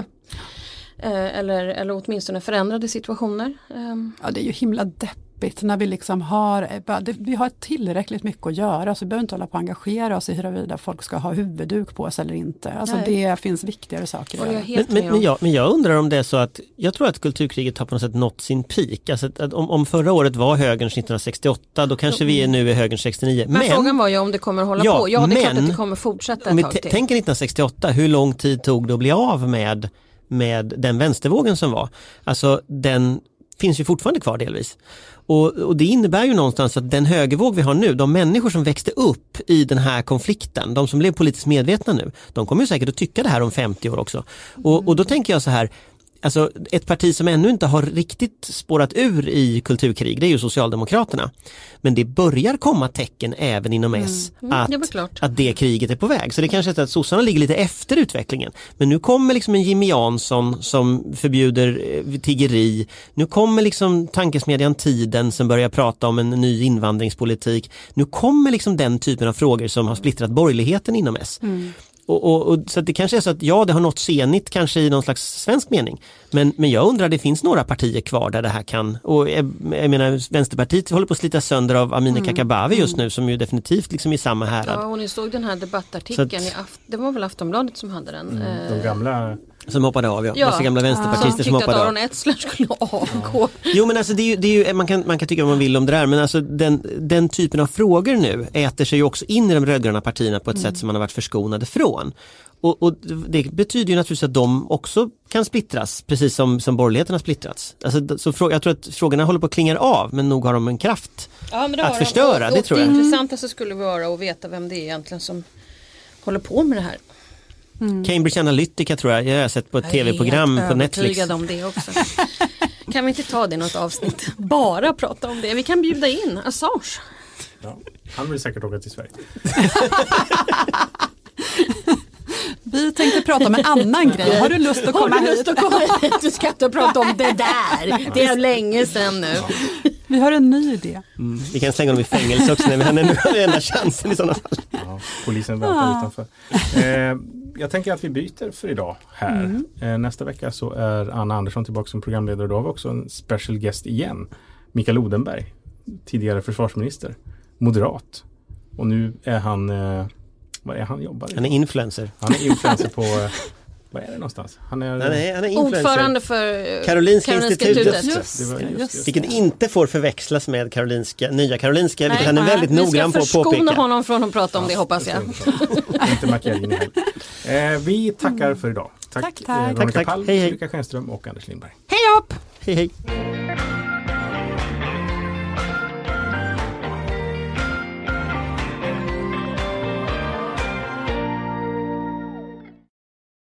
Speaker 4: Eh, eller, eller åtminstone förändrade situationer. Ehm,
Speaker 5: Ja, det är ju himla deppigt när vi liksom har, bara, det, vi har tillräckligt mycket att göra så vi behöver inte hålla på att engagera oss i huruvida folk ska ha huvudduk på sig eller inte. Alltså
Speaker 4: Nej.
Speaker 5: det finns viktigare saker att
Speaker 4: håller jag
Speaker 5: göra.
Speaker 4: helt
Speaker 6: Men,
Speaker 4: med
Speaker 6: men,
Speaker 4: om.
Speaker 6: men, jag, men jag undrar om det är så att jag tror att kulturkriget har på något sätt nått sin peak. Alltså att, att om, om förra året var högerns nittonhundrasextioåtta då kanske vi är nu i högerns sextionio.
Speaker 4: Men, frågan var ju om det kommer hålla
Speaker 6: Ja,
Speaker 4: på. Ja, det är klart
Speaker 6: men-
Speaker 4: att det kommer fortsätta
Speaker 6: om
Speaker 4: ett
Speaker 6: vi
Speaker 4: tag
Speaker 6: t-
Speaker 4: till.
Speaker 6: tänker nittonhundrasextioåtta, hur lång tid tog det att bli av med, med den vänstervågen som var? Alltså den finns ju fortfarande kvar delvis. Och, och det innebär ju någonstans att den högervåg vi har nu, de människor som växte upp i den här konflikten, de som blev politiskt medvetna nu, de kommer ju säkert att tycka det här om femtio år också. Och, och då tänker jag så här, alltså ett parti som ännu inte har riktigt spårat ur i kulturkrig, det är ju Socialdemokraterna. Men det börjar komma tecken även inom S
Speaker 4: Mm,
Speaker 6: att,
Speaker 4: det var klart.
Speaker 6: att det kriget är på väg. Så det kanske är så att sossarna ligger lite efter utvecklingen. Men nu kommer liksom en Jimmy Jansson som förbjuder eh, tiggeri. Nu kommer liksom tankesmedjan Tiden som börjar prata om en ny invandringspolitik. Nu kommer liksom den typen av frågor som har splittrat borgerligheten inom S. Och, och, och, så att det kanske är så att ja, det har nått senigt kanske i någon slags svensk mening. Men, men jag undrar, det finns några partier kvar där det här kan, och jag, jag menar Vänsterpartiet håller på att slita sönder av Amineh
Speaker 4: Mm.
Speaker 6: Kakabaveh just nu som ju definitivt liksom i samma härad.
Speaker 4: Ja, och ni såg den här debattartikeln,
Speaker 6: Så att-
Speaker 4: i Aft- det var väl Aftonbladet som hade den.
Speaker 3: De
Speaker 4: Eh,
Speaker 3: gamla
Speaker 6: Som hoppade av, ja.
Speaker 4: Ja.
Speaker 6: Massa gamla
Speaker 4: som
Speaker 6: vänsterpartister som
Speaker 4: tyckte att
Speaker 6: hoppade av.
Speaker 4: Aron Etzler skulle avgå.
Speaker 6: Jo men alltså det är ju, det är ju, man, kan, man kan tycka vad man vill om det där, men alltså den, den typen av frågor nu äter sig ju också in i de rödgröna partierna på ett sätt som man har varit förskonade från. Och, och det betyder ju naturligtvis att de också kan splittras, precis som, som borgerligheten har splittrats. Alltså, så frå, jag tror att frågorna håller på att klinga av, men nog har de en kraft.
Speaker 4: Ja, men det
Speaker 6: Att
Speaker 4: har de.
Speaker 6: förstöra,
Speaker 4: och,
Speaker 6: det
Speaker 4: och
Speaker 6: tror
Speaker 4: det
Speaker 6: jag.
Speaker 4: intressantaste skulle vara att veta vem det är egentligen som håller på med det här.
Speaker 6: Cambridge Analytica tror jag, jag har sett på ett tv-program
Speaker 4: Jag är
Speaker 6: på
Speaker 4: helt
Speaker 6: Netflix.
Speaker 4: övertygad om det också. Kan vi inte ta det i något avsnitt? Bara prata om det. Vi kan bjuda in Assange.
Speaker 3: ja, han vill säkert åka till Sverige.
Speaker 5: Vi tänkte prata om en annan grej. Har du lust att komma
Speaker 4: Har du
Speaker 5: hit?
Speaker 4: lust att komma hit? Du ska inte prata om det där. Det är länge sedan nu.
Speaker 5: Vi har en ny idé.
Speaker 6: Mm. Vi kan slänga dem i fängelse också när vi har nu har vi enda chansen i sådana fall.
Speaker 3: Ja, polisen väntar utanför. Eh, jag tänker att vi byter för idag här.
Speaker 5: Mm.
Speaker 3: Eh, nästa vecka så är Anna Andersson tillbaka som programledare. Då har vi också en special guest igen. Mikael Odenberg, tidigare försvarsminister, moderat. Och nu är han, eh, vad är han jobbar i?
Speaker 6: Han är influencer.
Speaker 3: Han är influencer på, eh, vad är det någonstans? Han är,
Speaker 6: Han är, han är influencer.
Speaker 4: Ordförande för
Speaker 6: Karolinska institutet.
Speaker 3: Just
Speaker 5: Just
Speaker 3: det, det var
Speaker 5: det,
Speaker 3: just,
Speaker 5: just
Speaker 3: just.
Speaker 6: Vilket inte får förväxlas med Karolinska, nya Karolinska, vilket han är
Speaker 5: nej.
Speaker 6: väldigt
Speaker 4: Vi ska
Speaker 6: noggrann på att
Speaker 4: förskona
Speaker 6: påpeka.
Speaker 4: honom från att prata om det, hoppas jag.
Speaker 3: Inte Macchiarini heller. Eh, vi tackar för idag. Tack,
Speaker 5: Tack, tack.
Speaker 3: eh, Veronica
Speaker 6: Tack, tack.
Speaker 3: Palm,
Speaker 6: Hej, hej.
Speaker 3: Ulrika Schenström och Anders Lindberg.
Speaker 4: Hej upp!
Speaker 6: Hej hej.